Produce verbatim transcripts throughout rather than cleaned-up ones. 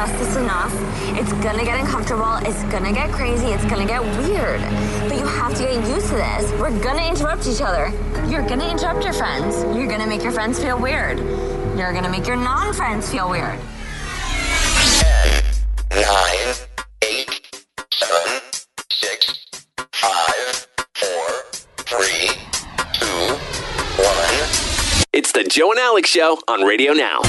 discussed this enough. It's gonna get uncomfortable. It's gonna get crazy. It's gonna get weird. But you have to get used to this. We're gonna interrupt each other. You're gonna interrupt your friends. You're gonna make your friends feel weird. You're gonna make your non-friends feel weird. ten, nine, eight, seven, six, five, four, three, two, one. It's the Joe and Alex Show on Radio Now.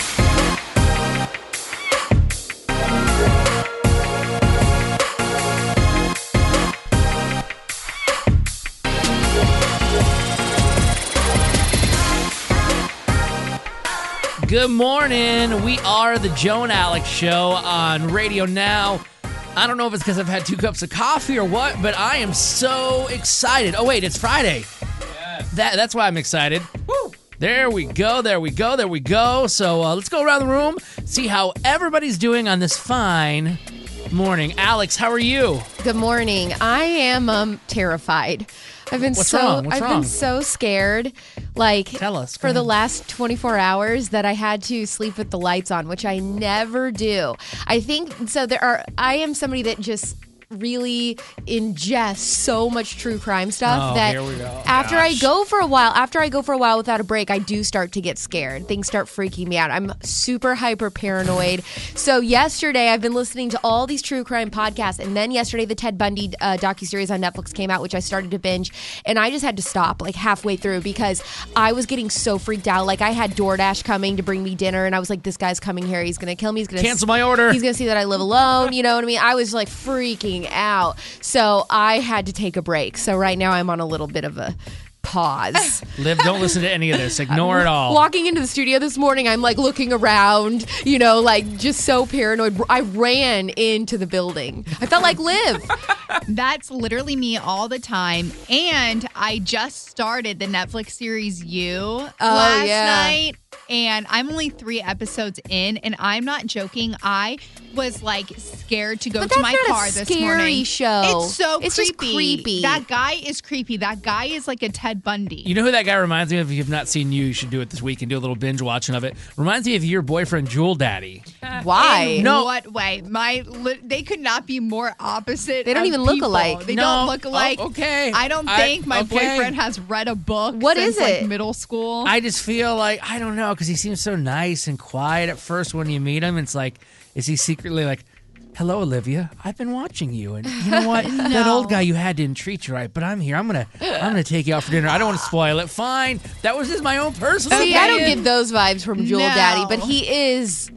Good morning. We are the Joe and Alex Show on Radio Now. I don't know if it's because I've had two cups of coffee or what, but I am so excited. Oh, wait, it's Friday. Yes. That, that's why I'm excited. Woo. There we go, there we go, there we go. So uh, let's go around the room, see how everybody's doing on this fine morning. Alex, how are you? Good morning. I am um, terrified. I've been What's so wrong? What's I've wrong? been so scared. Like Tell us. Go for the ahead. last twenty-four hours that I had to sleep with the lights on, which I never do. I think so there are I am somebody that just really ingests so much true crime stuff Oh, that here we go. after Gosh. I go for a while, after I go for a while without a break, I do start to get scared. Things start freaking me out. I'm super hyper paranoid. So yesterday, I've been listening to all these true crime podcasts, and then yesterday the Ted Bundy uh, docuseries on Netflix came out, which I started to binge, and I just had to stop like halfway through because I was getting so freaked out. Like I had DoorDash coming to bring me dinner, and I was like, this guy's coming here. He's going to kill me. He's going to Cancel my order. He's going to see that I live alone. You know what I mean? I was like freaking out. So I had to take a break. So right now I'm on a little bit of a pause. Liv, don't listen to any of this. Ignore it all. Walking into the studio this morning, I'm like looking around, you know, like just so paranoid. I ran into the building. I felt like Liv. That's literally me all the time. And I just started the Netflix series You last yeah. night. And I'm only three episodes in, and I'm not joking. I was like scared to go But to that's my not a car this scary morning. show. It's so It's creepy. just creepy. That guy is creepy. That guy is like a Ted Bundy. You know who that guy reminds me of? If you've not seen You, you should do it this week and do a little binge watching of it. Reminds me of your boyfriend, Jewel Daddy. Why? In No. what way? My li- they could not be more opposite. They don't of even look people. alike. They No. don't look alike. Oh, okay. I don't I- think my okay. boyfriend has read a book. What since, is like, it? middle school. I just feel like, I don't know, because he seems so nice and quiet at first when you meet him. It's like, is he secretly like, hello, Olivia, I've been watching you. And you know what? That old guy you had didn't treat you right, but I'm here. I'm going to I'm gonna take you out for dinner. I don't want to spoil it. Fine. That was just my own personal See, I don't opinion. get those vibes from Jewel No. Daddy, but he is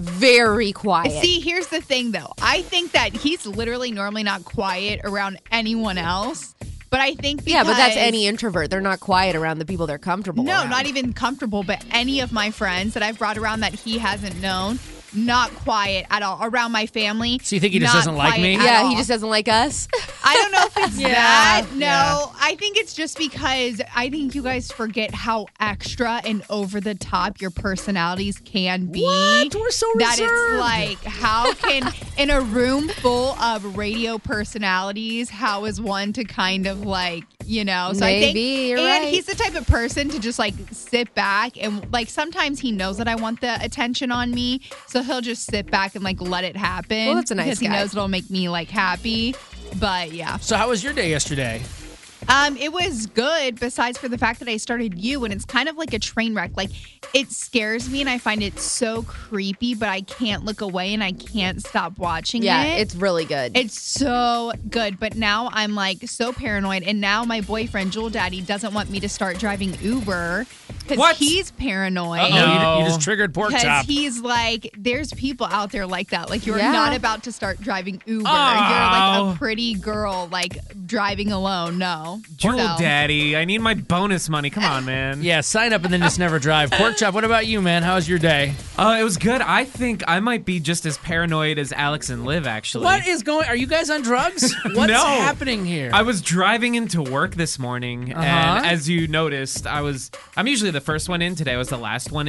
very quiet. See, here's the thing, though. I think that he's literally normally not quiet around anyone else. But I think because... yeah, but that's any introvert. They're not quiet around the people they're comfortable No, around. not even comfortable, but any of my friends that I've brought around that he hasn't known, not quiet at all. Around my family. So you think he just not doesn't like quiet me? at Yeah, all. he just doesn't like us. I don't know if it's Yeah, that. No, yeah. I think it's just because I think you guys forget how extra and over the top your personalities can be. What? We're so That reserved. it's like, how can, in a room full of radio personalities, how is one to kind of like, you know? So I think, Maybe, you're and right. he's the type of person to just like sit back and like sometimes he knows that I want the attention on me, so he'll just sit back and like let it happen. Well, that's a nice because he guy. knows it'll make me like happy. But yeah. So how was your day yesterday? Um, it was good besides for the fact that I started You, and it's kind of like a train wreck. Like, it scares me and I find it so creepy, but I can't look away and I can't stop watching Yeah, it. it's really good. It's so good, but now I'm like so paranoid, and now my boyfriend, Jewel Daddy, doesn't want me to start driving Uber because What? he's paranoid. Uh-oh, you, you just triggered pork Because chop. he's like, there's people out there like that. Like, you're Yeah. not about to start driving Uber. Oh. You're like a pretty girl, like driving alone. No. Jewel So- Daddy, I need my bonus money. Come on, man. Yeah, sign up and then just never drive. Pork chop, what about you, man? How's your day? Uh, it was good. I think I might be just as paranoid as Alex and Liv, actually. What is going Are you guys on drugs? What's No. happening here? I was driving into work this morning, Uh-huh. and as you noticed, I was I'm usually the first one in. Today I was the last one in.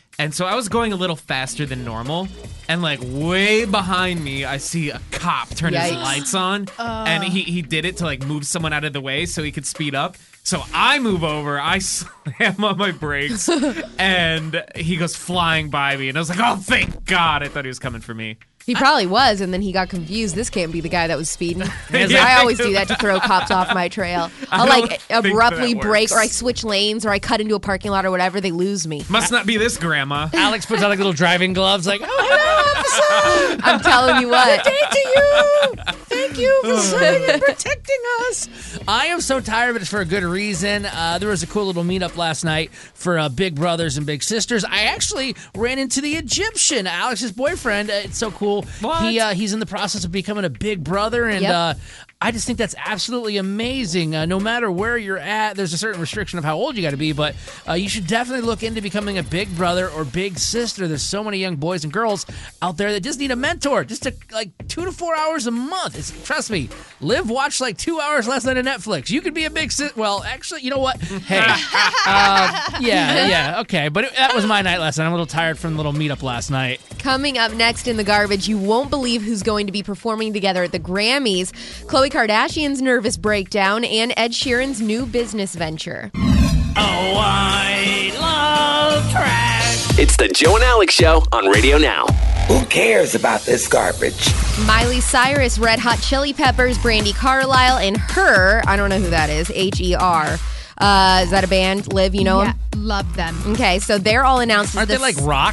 And so I was going a little faster than normal. And like way behind me, I see a cop turn his Yikes. lights on. Uh. And he, he did it to like move someone out of the way so he could speed up. So I move over, I slam on my brakes, and he goes flying by me. And I was like, oh, thank God. I thought he was coming for me. He probably was, and then he got confused. This can't be the guy that was speeding. Because Yeah. I always do that to throw cops off my trail. I I'll don't like think abruptly that break, works. or I switch lanes, or I cut into a parking lot or whatever. They lose me. Must not be this grandma. Alex puts on like little driving gloves, like, oh, hello, officer. I'm telling you what. Thank you. Thank you for serving and protecting us. I am so tired, but it's for a good reason. Uh, there was a cool little meetup last night for uh, Big Brothers and Big Sisters. I actually ran into the Egyptian, Alex's boyfriend. Uh, it's so cool. What? He uh, he's in the process of becoming a big brother, and Yep. uh, I just think that's absolutely amazing. Uh, no matter where you're at, there's a certain restriction of how old you got to be, but uh, you should definitely look into becoming a big brother or big sister. There's so many young boys and girls out there that just need a mentor, just to like two to four hours a month. It's, trust me, Liv watched like two hours last night of Netflix. You could be a big sis. Well, actually, you know what? Hey, uh, yeah, yeah, okay, but it, that was my night last night. I'm a little tired from the little meetup last night. Coming up next in the garbage, you won't believe who's going to be performing together at the Grammys, Khloe Kardashian's nervous breakdown, and Ed Sheeran's new business venture. Oh, I love trash. It's the Joe and Alex Show on Radio Now. Who cares about this garbage? Miley Cyrus, Red Hot Chili Peppers, Brandi Carlile, and Her, I don't know who that is, H E R. Uh, is that a band? Liv, you know Yeah, them? love them. Okay, so they're all announced as Aren't the they like rock?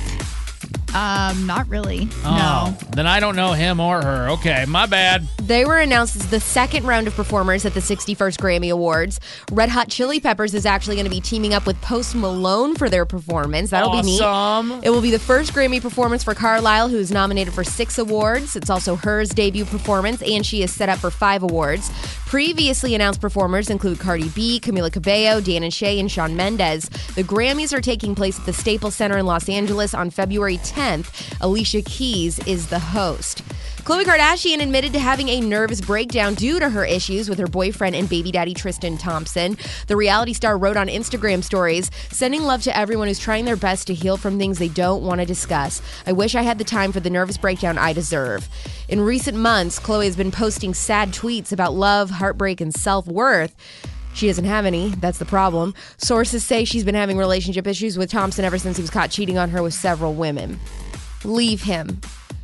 Um, not really. Oh, then I don't know him or her. Okay, my bad. They were announced as the second round of performers at the sixty-first Grammy Awards. Red Hot Chili Peppers is actually going to be teaming up with Post Malone for their performance. That'll be neat. Awesome. It will be the first Grammy performance for Carlile, who is nominated for six awards. It's also Her's debut performance, and she is set up for five awards. Previously announced performers include Cardi B, Camila Cabello, Dan and Shay, and Shawn Mendes. The Grammys are taking place at the Staples Center in Los Angeles on February tenth. Alicia Keys is the host. Khloe Kardashian admitted to having a nervous breakdown due to her issues with her boyfriend and baby daddy Tristan Thompson. The reality star wrote on Instagram stories, sending love to everyone who's trying their best to heal from things they don't want to discuss. I wish I had the time for the nervous breakdown I deserve. In recent months, Khloe has been posting sad tweets about love, heartbreak, and self-worth. She doesn't have any. That's the problem. Sources say she's been having relationship issues with Thompson ever since he was caught cheating on her with several women. Leave him.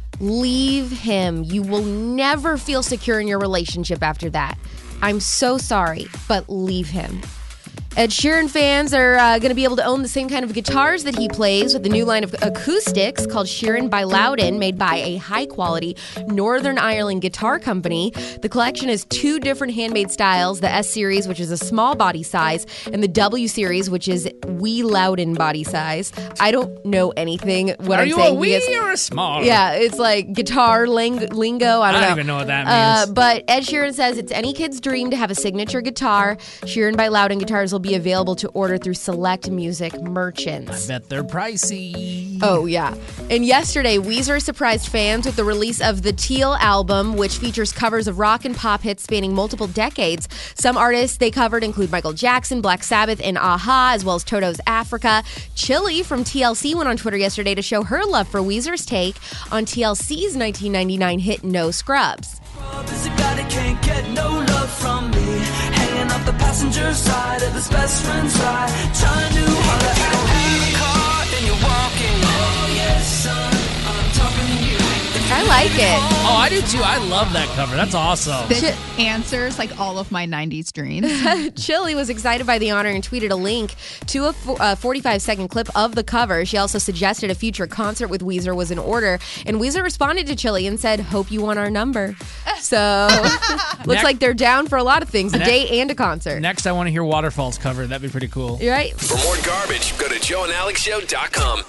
Leave him. You will never feel secure in your relationship after that. I'm so sorry, but leave him. Ed Sheeran fans are uh, going to be able to own the same kind of guitars that he plays with the new line of acoustics called Sheeran by Loudon, made by a high-quality Northern Ireland guitar company. The collection has two different handmade styles, the S Series, which is a small body size, and the W Series, which is wee Loudon body size. I don't know anything what Are I'm you saying. a wee because- or a small? Yeah, it's like guitar ling- lingo. I I don't, don't know. even know what that Uh, means. but Ed Sheeran says it's any kid's dream to have a signature guitar. Sheeran by Loudon Guitars will be available to order through select music merchants. Bet they're pricey. Oh, yeah. And yesterday, Weezer surprised fans with the release of the Teal album, which features covers of rock and pop hits spanning multiple decades. Some artists they covered include Michael Jackson, Black Sabbath, and Aha, as well as Toto's Africa. Chili from T L C went on Twitter yesterday to show her love for Weezer's take on T L C's nineteen ninety-nine hit No Scrubs. This guy that can't get no love from me, hanging off the passenger side of his best friend's ride, trying to holler at don't have a car and you're walking. Oh yes, son, I'm talking to you. I like it. Oh, I do too. I love that cover. That's awesome. This answers like all of my nineties dreams. Chili was excited by the honor and tweeted a link to a fo- uh, forty-five second clip of the cover. She also suggested a future concert with Weezer was in order, and Weezer responded to Chili and said, "Hope you want our number." So looks Next- like they're down for a lot of things, a Ne- date and a concert. Next, I want to hear Waterfalls cover. That'd be pretty cool. You're right. For more garbage, go to joe and alex show dot com.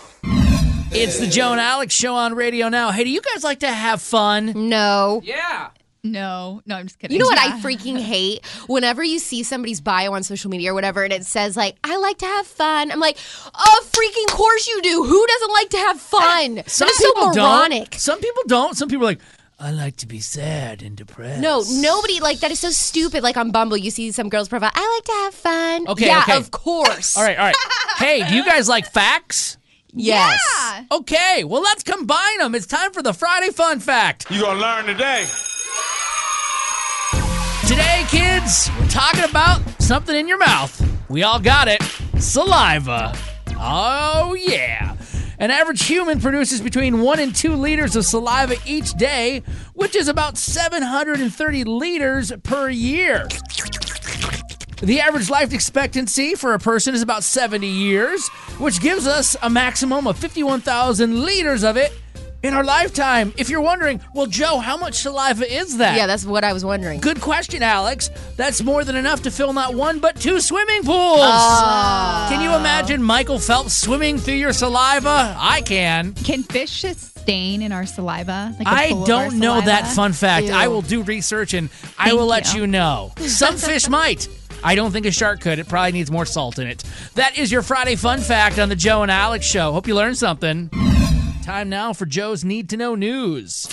It's the Joe and Alex Show on Radio Now. Hey, do you guys like to have fun? No. Yeah. No, no, I'm just kidding. You know what Yeah. I freaking hate? Whenever you see somebody's bio on social media or whatever, and it says like, "I like to have fun," I'm like, "Oh, freaking course you do! Who doesn't like to have fun?" Some That is so people moronic. don't. Some people don't. Some people are like, I like to be sad and depressed. No, nobody, like, that is so stupid. Like on Bumble, you see some girl's profile, "I like to have fun." Okay, yeah, okay. of course. All right, all right. Hey, do you guys like facts? Yes. Yeah. Okay, well, let's combine them. It's time for the Friday Fun Fact. You gonna learn today. Today, kids, we're talking about something in your mouth. We all got it. Saliva. Oh, yeah. An average human produces between one and two liters of saliva each day, which is about seven hundred thirty liters per year. The average life expectancy for a person is about seventy years, which gives us a maximum of fifty-one thousand liters of it in our lifetime. If you're wondering, well, Joe, how much saliva is that? Yeah, that's what I was wondering. Good question, Alex. That's more than enough to fill not one, but two swimming pools. Oh. Can you imagine Michael Phelps swimming through your saliva? I can. Can fish just stain in our saliva? Like a I pool of our don't know saliva? that fun fact. Ew. I will do research and I Thank will let you. you know. Some fish might. I don't think a shark could. It probably needs more salt in it. That is your Friday Fun Fact on the Joe and Alex Show. Hope you learned something. Time now for Joe's Need to Know News.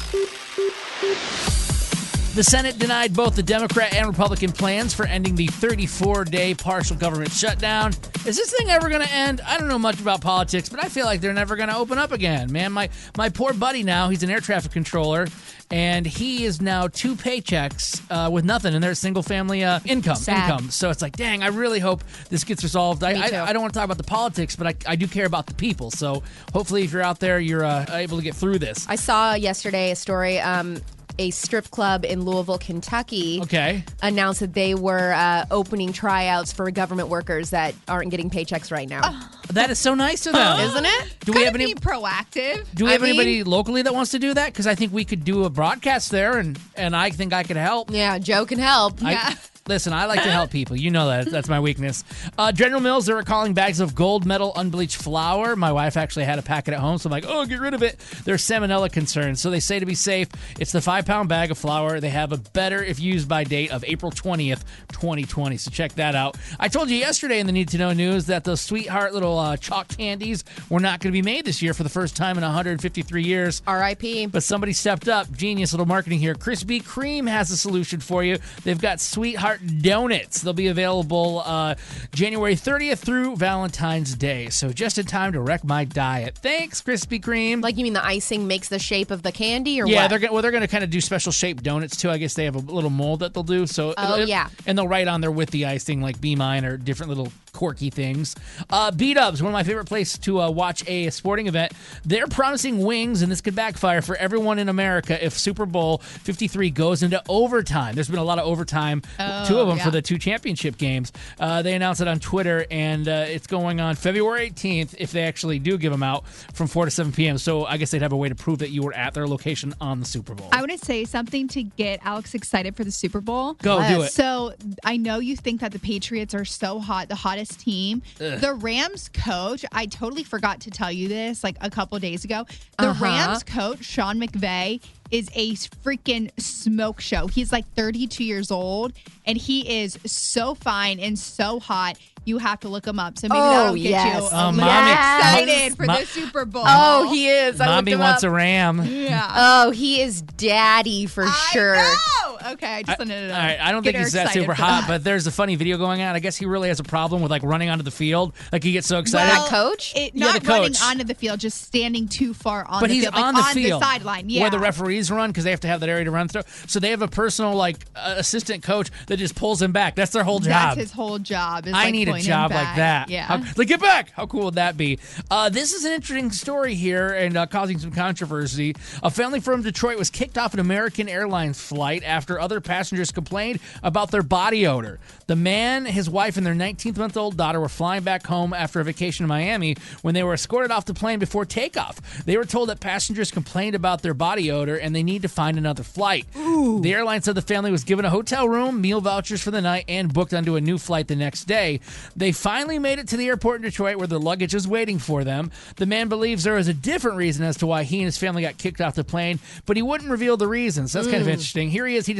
The Senate denied both the Democrat and Republican plans for ending the thirty-four day partial government shutdown. Is this thing ever going to end? I don't know much about politics, but I feel like they're never going to open up again. Man, my, my poor buddy now, he's an air traffic controller, and he is now two paychecks uh, with nothing in their single family uh, income. Sad. income. So it's like, dang, I really hope this gets resolved. I, Me too. I, I don't want to talk about the politics, but I, I do care about the people. So hopefully if you're out there, you're uh, able to get through this. I saw yesterday a story. Um, a strip club in Louisville, Kentucky, Okay. announced that they were uh, opening tryouts for government workers that aren't getting paychecks right now. That is so nice of them. Isn't it? Do we have Gotta any be proactive. Do we I have mean- anybody locally that wants to do that? Because I think we could do a broadcast there, and, and I think I could help. Yeah, Joe can help. I, Yeah. Listen, I like to help people. You know that. That's my weakness. Uh, General Mills, they're recalling bags of gold medal unbleached flour. My wife actually had a packet at home, so I'm like, oh, get rid of it. There's salmonella concerns. So they say to be safe, it's the five-pound bag of flour. They have a better if used by date of April twentieth, twenty twenty. So check that out. I told you yesterday in the Need to Know news that those sweetheart little uh, chalk candies were not going to be made this year for the first time in one hundred fifty-three years. R I P But somebody stepped up. Genius little marketing here. Krispy Kreme has a solution for you. They've got Sweetheart Donuts. They'll be available uh, January thirtieth through Valentine's Day. So just in time to wreck my diet. Thanks, Krispy Kreme. Like, you mean the icing makes the shape of the candy, or yeah, what? they're gonna, well, they're going to kind of do special shaped donuts too. I guess they have a little mold that they'll do. So Oh, it'll- yeah. and they'll write on there with the icing like Be Mine or different little quirky things. Uh, B-Dubs, one of my favorite places to uh, watch a sporting event. They're promising wings, and this could backfire for everyone in America if Super Bowl fifty-three goes into overtime. There's been a lot of overtime, Oh, two of them yeah. for the two championship games. Uh, they announced it on Twitter, and uh, it's going on February eighteenth if they actually do give them out from four to seven p.m. So I guess they'd have a way to prove that you were at their location on the Super Bowl. I want to say something to get Alex excited for the Super Bowl. Go, do it. So I know you think that the Patriots are so hot, the hottest team. The Rams coach, I totally forgot to tell you this like a couple days ago. The Uh-huh. Rams coach, Sean McVay, is a freaking smoke show. He's like thirty-two years old, and he is so fine and so hot. You have to look him up. So maybe Oh, that'll get yes. you Oh, a mommy- little Yes. excited for Mo- the Super Bowl. Oh, he is. I Mommy looked him wants up. a ram. yeah. Oh, he is daddy for sure. I know. Okay, I just wanted to All right, I don't get think her he's that excited super for hot, that. but there's a funny video going on. I guess he really has a problem with like running onto the field. Like he gets so excited. That coach? It, Yeah, not the running coach. onto the field, just standing too far on but the he's field. Like on the on field, the sideline. Yeah. where the referees run because they have to have that area to run through. So they have a personal like uh, assistant coach that just pulls him back. That's their whole job. That's his whole job. Is I like need a pulling him job like back. that. Yeah. How, like, get back. How cool would that be? Uh, this is an interesting story here and uh, causing some controversy. A family from Detroit was kicked off an American Airlines flight after other passengers complained about their body odor. The man, his wife, and their nineteenth-month-old daughter were flying back home after a vacation in Miami when they were escorted off the plane before takeoff. They were told that passengers complained about their body odor and they need to find another flight. The airline said the family was given a hotel room, meal vouchers for the night, and booked onto a new flight the next day. They finally made it to the airport in Detroit where their luggage was waiting for them. The man believes there is a different reason as to why he and his family got kicked off the plane, but he wouldn't reveal the reasons. That's kind of interesting. Here he is. He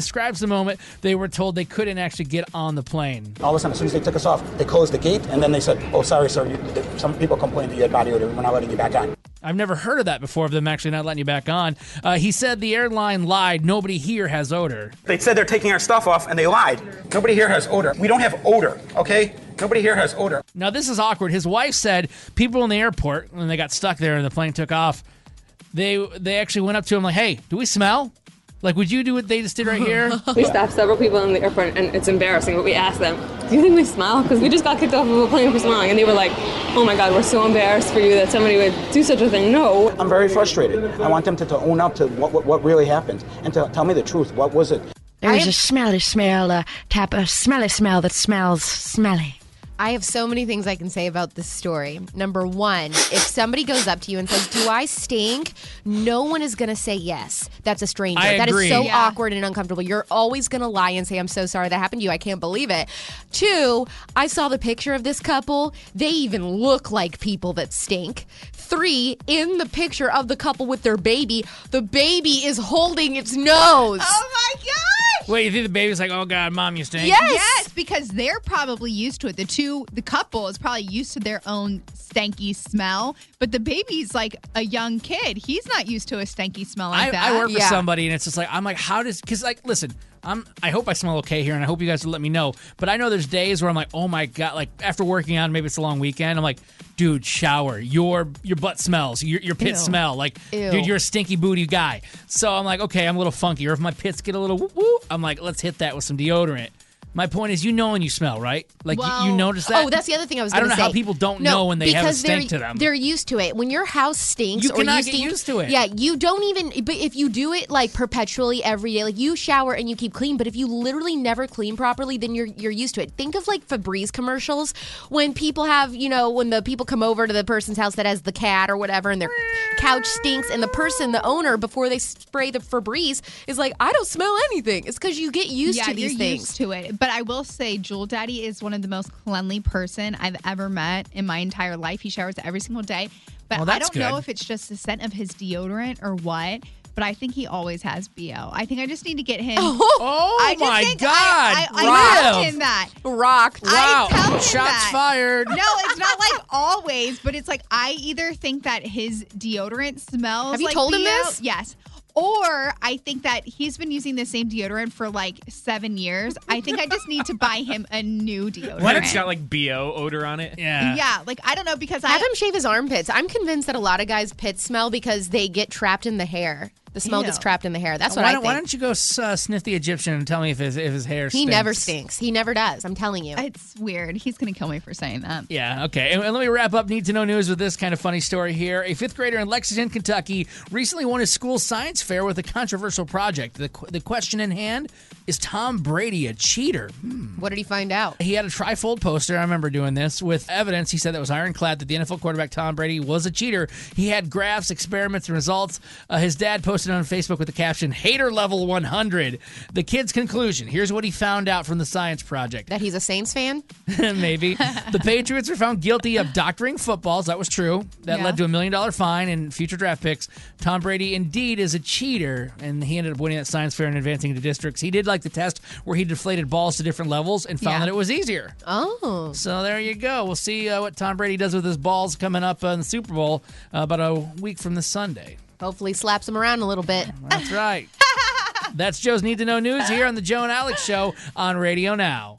describes the moment they were told they couldn't actually get on the plane. All of a sudden, as soon as they took us off, they closed the gate, and then they said, oh, sorry, sir, you, some people complained that you had body odor. We're not letting you back on. I've never heard of that before, of them actually not letting you back on. Uh, he said the airline lied. Nobody here has odor. They said they're taking our stuff off, and they lied. Nobody here has odor. We don't have odor, okay? Nobody here has odor. Now, this is awkward. His wife said people in the airport, when they got stuck there and the plane took off, they they actually went up to him like, hey, do we smell? Like, would you do what they just did right here? We stopped several people in the airport, and it's embarrassing, but we asked them, do you think we smell? Because we just got kicked off of a plane for smelling, and they were like, oh my God, we're so embarrassed for you that somebody would do such a thing. No. I'm very frustrated. I want them to, to own up to what, what what really happened and to tell me the truth. What was it? There's a smelly smell, a tap, a smelly smell that smells smelly. I have so many things I can say about this story. Number one, if somebody goes up to you and says, do I stink? No one is going to say yes. That's a stranger. I that agree. is so Yeah. awkward and uncomfortable. You're always going to lie and say, I'm so sorry that happened to you. I can't believe it. Two, I saw the picture of this couple. They even look like people that stink. Three, in the picture of the couple with their baby, the baby is holding its nose. Oh my gosh! Wait, you think the baby's like, oh, God, Mom, you stink? Yes. Yes, because they're probably used to it. The two, the couple is probably used to their own stanky smell, but the baby's like a young kid. He's not used to a stanky smell like I, that. I work with Yeah. somebody, and it's just like, I'm like, how does, because, like, listen, I'm, I hope I smell okay here, and I hope you guys will let me know, but I know there's days where I'm like, oh my God, like, after working on, maybe it's a long weekend, I'm like, dude, shower, your your butt smells, your, your pits Ew. smell, like, Ew. dude, you're a stinky booty guy. So I'm like, okay, I'm a little funky, or if my pits get a little whoop whoop, I'm like, let's hit that with some deodorant. My point is, you know when you smell, right? Like, you, you Well- notice that? Oh, that's the other thing I was I going don't to know say. how people don't No, know when they have a because stink they're, to them. They're used to it. When your house stinks You or cannot you get stink, used to it. Yeah, you don't even, but if you do it like perpetually every day, like you shower and you keep clean, but if you literally never clean properly, then you're you're used to it. Think of like Febreze commercials when people have, you know, when the people come over to the person's house that has the cat or whatever and their couch stinks and the person, the owner, before they spray the Febreze is like, I don't smell anything. It's because you get used yeah, to these you're things. used to it. But I will say, Jewel Daddy is one of the most cleanly person I've ever met in my entire life. He showers every single day. But Well, I that's don't know good. if it's just the scent of his deodorant or what. But I think he always has B O. I think I just need to get him. Oh, I just my think God. I, I, I tell Rev. him that. Rock. Wow. I tell him Shots that. fired. No, it's not like always, but it's like I either think that his deodorant smells. Have you like told him B O. this? Yes. Or I think that he's been using the same deodorant for like seven years. I think I just need to buy him a new deodorant. What? It's got like B O odor on it. Yeah. Yeah, like I don't know because I Have him shave his armpits. I'm convinced that a lot of guys' pits smell because they get trapped in the hair. The smell Ew. gets trapped in the hair. That's what why I don't, think. Why don't you go uh, sniff the Egyptian and tell me if his, if his hair he stinks? never stinks. He never does. I'm telling you. It's weird. He's gonna kill me for saying that. Yeah, okay. And, and let me wrap up Need to Know News with this kind of funny story here. A fifth grader in Lexington, Kentucky recently won his school science fair with a controversial project. The, qu- the question in hand, is Tom Brady a cheater? Hmm. What did he find out? He had a trifold poster, I remember doing this, with evidence, he said, that was ironclad that the N F L quarterback Tom Brady was a cheater. He had graphs, experiments, and results. Uh, his dad posted on Facebook with the caption, hater level one hundred. The kid's conclusion, here's what he found out from the science project. That he's a Saints fan? Maybe. The Patriots were found guilty of doctoring footballs. That was true. That Yeah. led to a million dollar fine and future draft picks. Tom Brady indeed is a cheater, and he ended up winning that science fair and advancing into districts. He did like the test where he deflated balls to different levels and found Yeah. that it was easier. Oh. So there you go. We'll see uh, what Tom Brady does with his balls coming up uh, in the Super Bowl uh, about a week from this Sunday. Hopefully slaps him around a little bit. That's right. That's Joe's Need to Know News here on the Joe and Alex Show on Radio Now.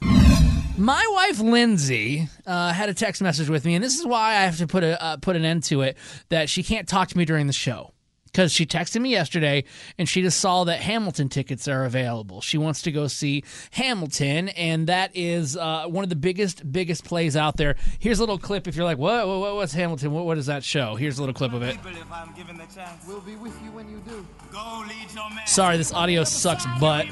My wife Lindsay uh, had a text message with me, and this is why I have to put a uh, put an end to it. That she can't talk to me during the show because she texted me yesterday, and she just saw that Hamilton tickets are available. She wants to go see Hamilton, and that is uh, one of the biggest biggest plays out there. Here's a little clip. If you're like, what, what what's Hamilton? What, what is that show? Here's a little clip of it. We'll be with you when you do. Go lead your man. Sorry, this audio sucks, but.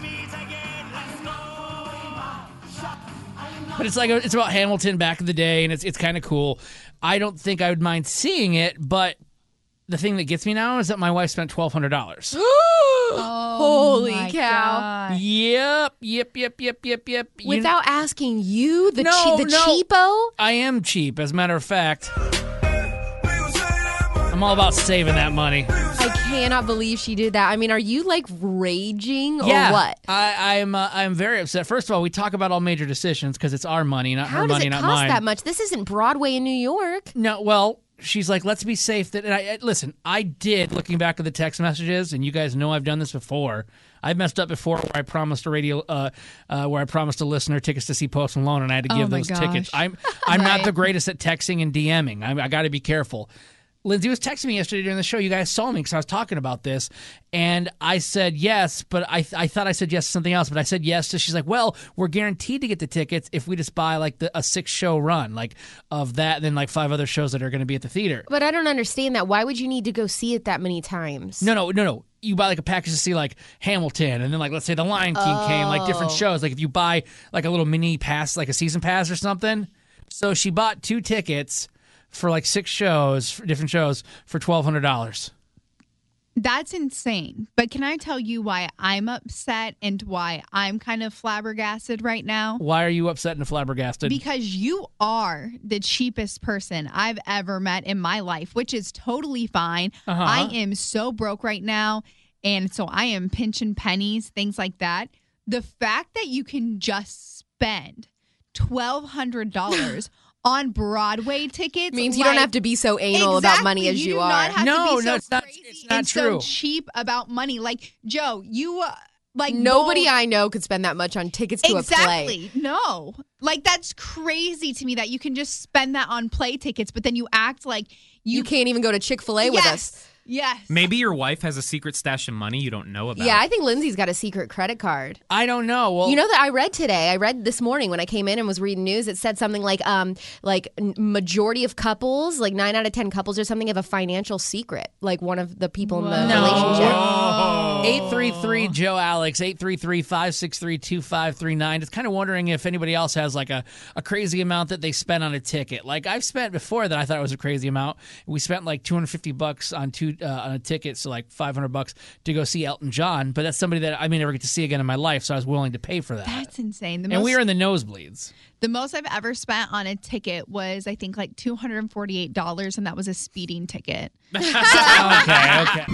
But it's like it's about Hamilton back in the day, and it's it's kind of cool. I don't think I would mind seeing it, but the thing that gets me now is that my wife spent twelve hundred dollars. Holy my cow. God. Yep, yep, yep, yep, yep, yep. You- Without asking you, the, No, che- the no. cheapo? I am cheap, as a matter of fact. I'm all about saving that money. I cannot believe she did that. I mean, are you like raging or yeah, what? I, I'm uh, I'm very upset. First of all, we talk about all major decisions because it's our money, not How her does money, it not cost mine. that much? This isn't Broadway in New York. No, well, she's like, let's be safe. That and I, I- listen, I did looking back at the text messages, and you guys know I've done this before. I've messed up before where I promised a radio, uh, uh, where I promised a listener tickets to see Post Malone, and I had to Oh give my those gosh. tickets. I'm I'm not Right. the greatest at texting and DMing. I, I got to be careful. Lindsay was texting me yesterday during the show. You guys saw me because I was talking about this, and I said yes, but I I thought I said yes to something else, but I said yes to. She's like, well, we're guaranteed to get the tickets if we just buy like the, a six show run, like of that, and then like five other shows that are going to be at the theater. But I don't understand that. Why would you need to go see it that many times? No, no, no, no. You buy like a package to see like Hamilton, and then like let's say The Lion King came, like different Oh. shows. Like if you buy like a little mini pass, like a season pass or something. So she bought two tickets for like six shows, for different shows, for twelve hundred dollars. That's insane. But can I tell you why I'm upset and why I'm kind of flabbergasted right now? Why are you upset and flabbergasted? Because you are the cheapest person I've ever met in my life, which is totally fine. Uh-huh. I am so broke right now. And so I am pinching pennies, things like that. The fact that you can just spend twelve hundred dollars on Broadway tickets means you don't like- have to be so anal about money as Exactly. you, do are. not have No, to be no, so it's not- crazy it's not and true. so cheap about money. Like, Joe, you uh, like Nobody both- I know could spend that much on tickets to a play. Exactly. No. Like, that's crazy to me that you can just spend that on play tickets, but then you act like you, You can't even go to Chick-fil-A with Yes. us. Yes. Maybe your wife has a secret stash of money you don't know about. Yeah, I think Lindsay's got a secret credit card. I don't know. Well, You know that I read today. I read this morning when I came in and was reading news. It said something like, um, like n- majority of couples, like nine out of ten couples or something, have a financial secret. Like one of the people in the relationship. eight three three Joe Alex, eight three three, five six three, two five three nine. Just kind of wondering if anybody else has like a, a crazy amount that they spent on a ticket. Like I've spent before that I thought it was a crazy amount. We spent like two hundred fifty bucks on two uh, on a ticket, so like five hundred bucks to go see Elton John. But that's somebody that I may never get to see again in my life, so I was willing to pay for that. That's insane. The and most, we were in the nosebleeds. the most I've ever spent on a ticket was, I think, like two hundred forty-eight dollars, and that was a speeding ticket. okay, okay.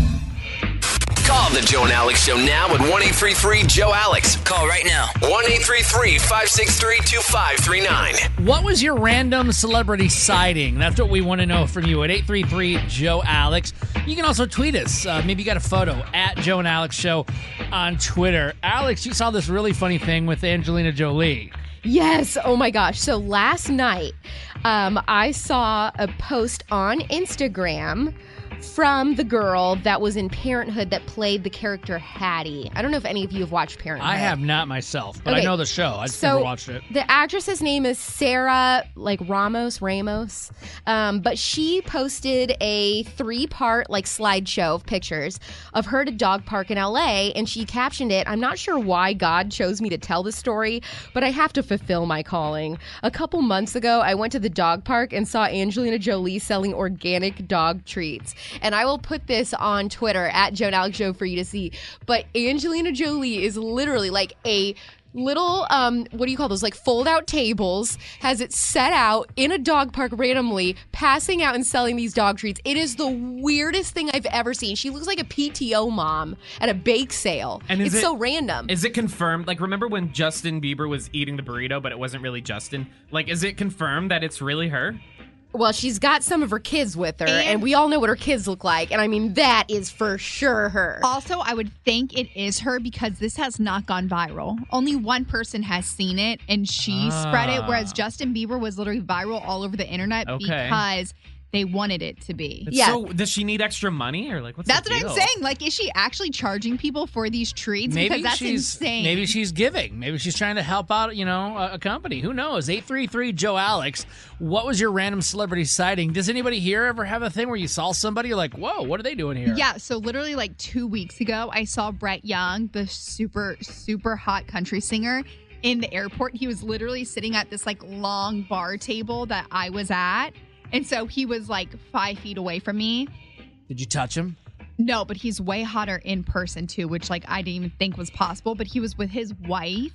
Call the Joe and Alex Show now at one eight three three Joe Alex. Call right now. one eight three three, five six three, two five three nine. What was your random celebrity sighting? That's what we want to know from you at eight three three Joe Alex. You can also tweet us. Uh, maybe you got a photo at Joe and Alex Show on Twitter. Alex, you saw this really funny thing with Angelina Jolie. Yes. Oh my gosh. So last night, um, I saw a post on Instagram from the girl that was in Parenthood that played the character Hattie. I don't know if any of you have watched Parenthood. I have not myself, but Okay. I know the show. I just So, never watched it. The actress's name is Sarah, like Ramos, Ramos. Um, but she posted a three-part like slideshow of pictures of her at a dog park in L A, and she captioned it, "I'm not sure why God chose me to tell this story, but I have to fulfill my calling. A couple months ago, I went to the dog park and saw Angelina Jolie selling organic dog treats. And I will put this on Twitter at Joe and Alex Show for you to see. But Angelina Jolie is literally like a little, um, what do you call those? Like fold out tables, has it set out in a dog park randomly, passing out and selling these dog treats. It is the weirdest thing I've ever seen. She looks like a P T O mom at a bake sale. And is it's it- so random. Is it confirmed? Like, remember when Justin Bieber was eating the burrito, but it wasn't really Justin? Like, is it confirmed that it's really her? Well, she's got some of her kids with her, and, And- we all know what her kids look like. And I mean, that is for sure her. Also, I would think it is her because this has not gone viral. Only one person has seen it, and she spread it, Ah. whereas Justin Bieber was literally viral all over the internet Okay. because they wanted it to be. It's Yeah. So, does she need extra money, or like what's That's the what deal? I'm saying. Like, is she actually charging people for these treats? Maybe because that's she's insane. maybe she's giving. Maybe she's trying to help out, you know, a, a company. Who knows? eight three three Joe Alex. What was your random celebrity sighting? Does anybody here ever have a thing where you saw somebody you're like, whoa, what are they doing here? Yeah, so literally like two weeks ago, I saw Brett Young, the super, super hot country singer, in the airport. He was literally sitting at this like long bar table that I was at. And so he was like five feet away from me. Did you touch him? No, but he's way hotter in person too, which like I didn't even think was possible. But he was with his wife,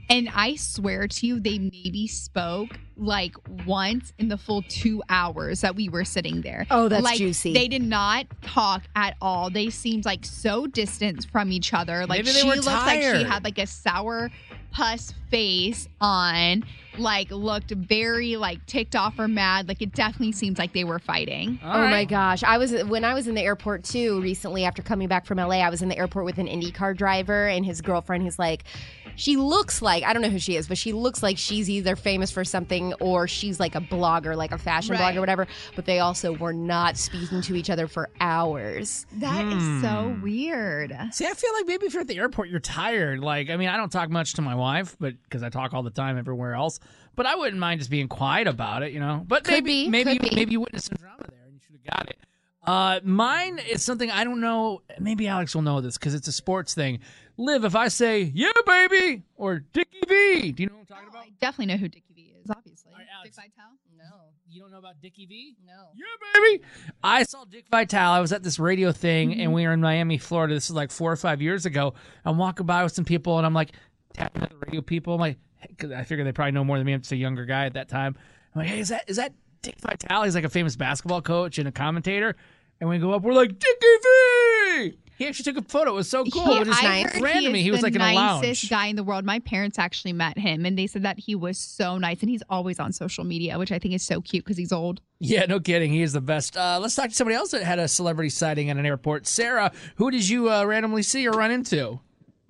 And I swear to you, they maybe spoke like once in the full two hours that we were sitting there. Oh, that's like, juicy. They did not talk at all. They seemed like so distant from each other. Like Maybe they she were looked like she tired. had like a sour puss face on, like looked very like ticked off or mad. Like it definitely seems like they were fighting. Oh my gosh. I was when I was in the airport too recently after coming back from L A, I was in the airport with an IndyCar driver and his girlfriend who's like, she looks like, I don't know who she is, but she looks like she's either famous for something or she's like a blogger, like a fashion Right. blogger or whatever. But they also were not speaking to each other for hours. That is so weird. See, I feel like maybe if you're at the airport, you're tired. Like, I mean, I don't talk much to my wife, but because I talk all the time everywhere else. But I wouldn't mind just being quiet about it, you know. But Could maybe, be, maybe, could be. maybe you witnessed some drama there and you should have got it. Uh, mine is something I don't know. Maybe Alex will know this because it's a sports thing. Liv, if I say "yeah, baby" or "Dickie V," do you know what I'm talking about? I definitely know who Dickie V is, obviously. Alex. Dick Vitale? No. You don't know about Dickie V? No. Yeah, baby. I saw Dick Vitale. I was at this radio thing, and we were in Miami, Florida. This is like four or five years ago. I'm walking by with some people, and I'm like tapping at the radio people. I'm like, because I figure they probably know more than me. I'm just a younger guy at that time. I'm like, hey, is that is that Dick Vitale? He's like a famous basketball coach and a commentator. And we go up, we're like, Dickie V! He actually took a photo. It was so cool. He, it was just I heard randomly. He, He, is was the like in a lounge. nicest guy in the world. My parents actually met him, and they said that he was so nice, and he's always on social media, which I think is so cute because he's old. Yeah, no kidding. He is the best. Uh, let's talk to somebody else that had a celebrity sighting at an airport. Sarah, who did you uh, randomly see or run into?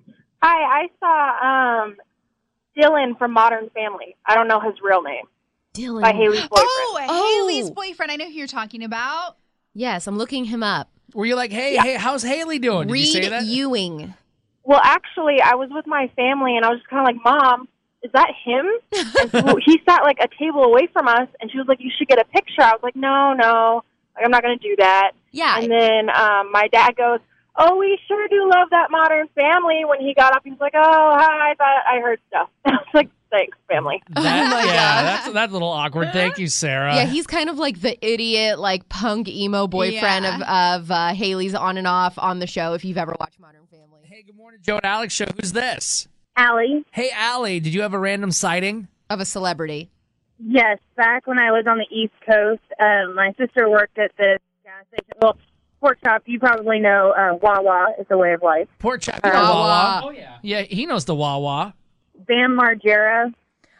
Hi, I saw um, Dylan from Modern Family. I don't know his real name. Dylan. By Haley's boyfriend. Oh, Oh. Haley's boyfriend. I know who you're talking about. Yes, I'm looking him up. Were you like, hey, hey, how's Haley doing? Did Reed you say that? Ewing. Well, actually, I was with my family, and I was just kind of like, Mom, is that him? And so he sat like a table away from us, and she was like, you should get a picture. I was like, no, no, like, I'm not going to do that. Yeah. And then um, my dad goes, oh, we sure do love that Modern Family. When he got up, he was like, oh, hi, I thought I heard stuff. I was like, thanks, family. That, yeah, that's that's a little awkward. Thank you, Sarah. Yeah, he's kind of like the idiot, like punk emo boyfriend Yeah. of of uh, Haley's on and off on the show. If you've ever watched Modern Family. Hey, good morning, Joe and Alex show. Who's this? Allie. Hey, Allie, did you have a random sighting? Of a celebrity. Yes, back when I was on the East Coast, um, my sister worked at the gas station. Well, pork chop, you probably know uh, Wawa is a way of life. Pork chop, Uh, Wawa. Oh, yeah. Yeah, he knows the Wawa. Bam Margera.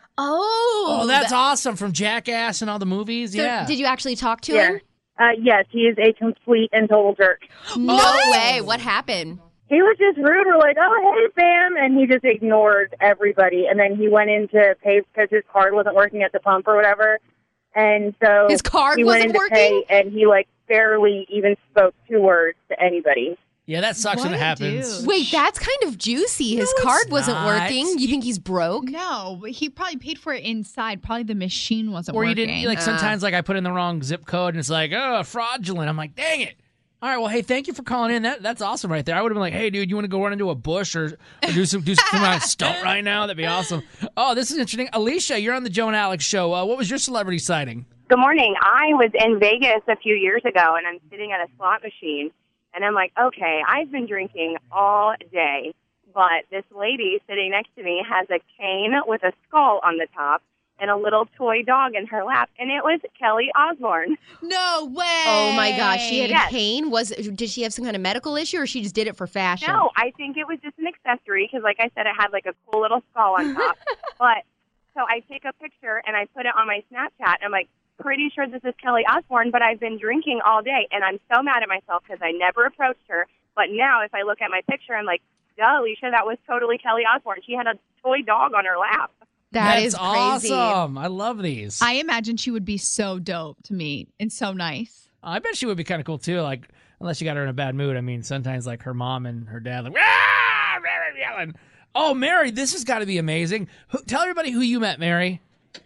Oh, Oh, that's that- awesome. From Jackass and all the movies. So yeah. did you actually talk to Yeah. him? Uh, yes, he is a complete and total jerk. No Oh. way. What happened? He was just rude. We're like, oh, hey, Bam. And he just ignored everybody. And then he went in to pay because his card wasn't working at the pump or whatever. And so His card he wasn't went in to working? pay, and he, like, barely even spoke two words to anybody. Yeah, that sucks when it What a happens. dude. Wait, that's kind of juicy. His No, card it's wasn't not. working. You think he's broke? No, but he probably paid for it inside. Probably the machine wasn't Or you working. didn't, like, Uh. sometimes, like, I put in the wrong zip code and it's like, oh, fraudulent. I'm like, dang it. All right, well, hey, thank you for calling in. That That's awesome right there. I would have been like, hey, dude, you want to go run into a bush or, or do some do some kind of stunt right now? That'd be awesome. Oh, this is interesting. Alicia, you're on the Joe and Alex show. Uh, what was your celebrity sighting? Good morning. I was in Vegas a few years ago, and I'm sitting at a slot machine, and I'm like, okay, I've been drinking all day, but this lady sitting next to me has a cane with a skull on the top and a little toy dog in her lap, and it was Kelly Osbourne. No way. Oh my gosh, she had Yes. a cane. Was did she have some kind of medical issue, or she just did it for fashion? No, I think it was just an accessory because, like I said, it had like a cool little skull on top. But so I take a picture and I put it on my Snapchat. I'm like, pretty sure this is Kelly Osbourne, but I've been drinking all day, and I'm so mad at myself because I never approached her. But now, if I look at my picture, I'm like, duh, Alicia, that was totally Kelly Osbourne. She had a toy dog on her lap. That That's is crazy. awesome. I love these. I imagine she would be so dope to meet and so nice. I bet she would be kind of cool too. Like, unless you got her in a bad mood. I mean, sometimes like her mom and her dad, like, "Ah!" yelling. Oh, Mary, this has got to be amazing. Who, tell everybody who you met, Mary.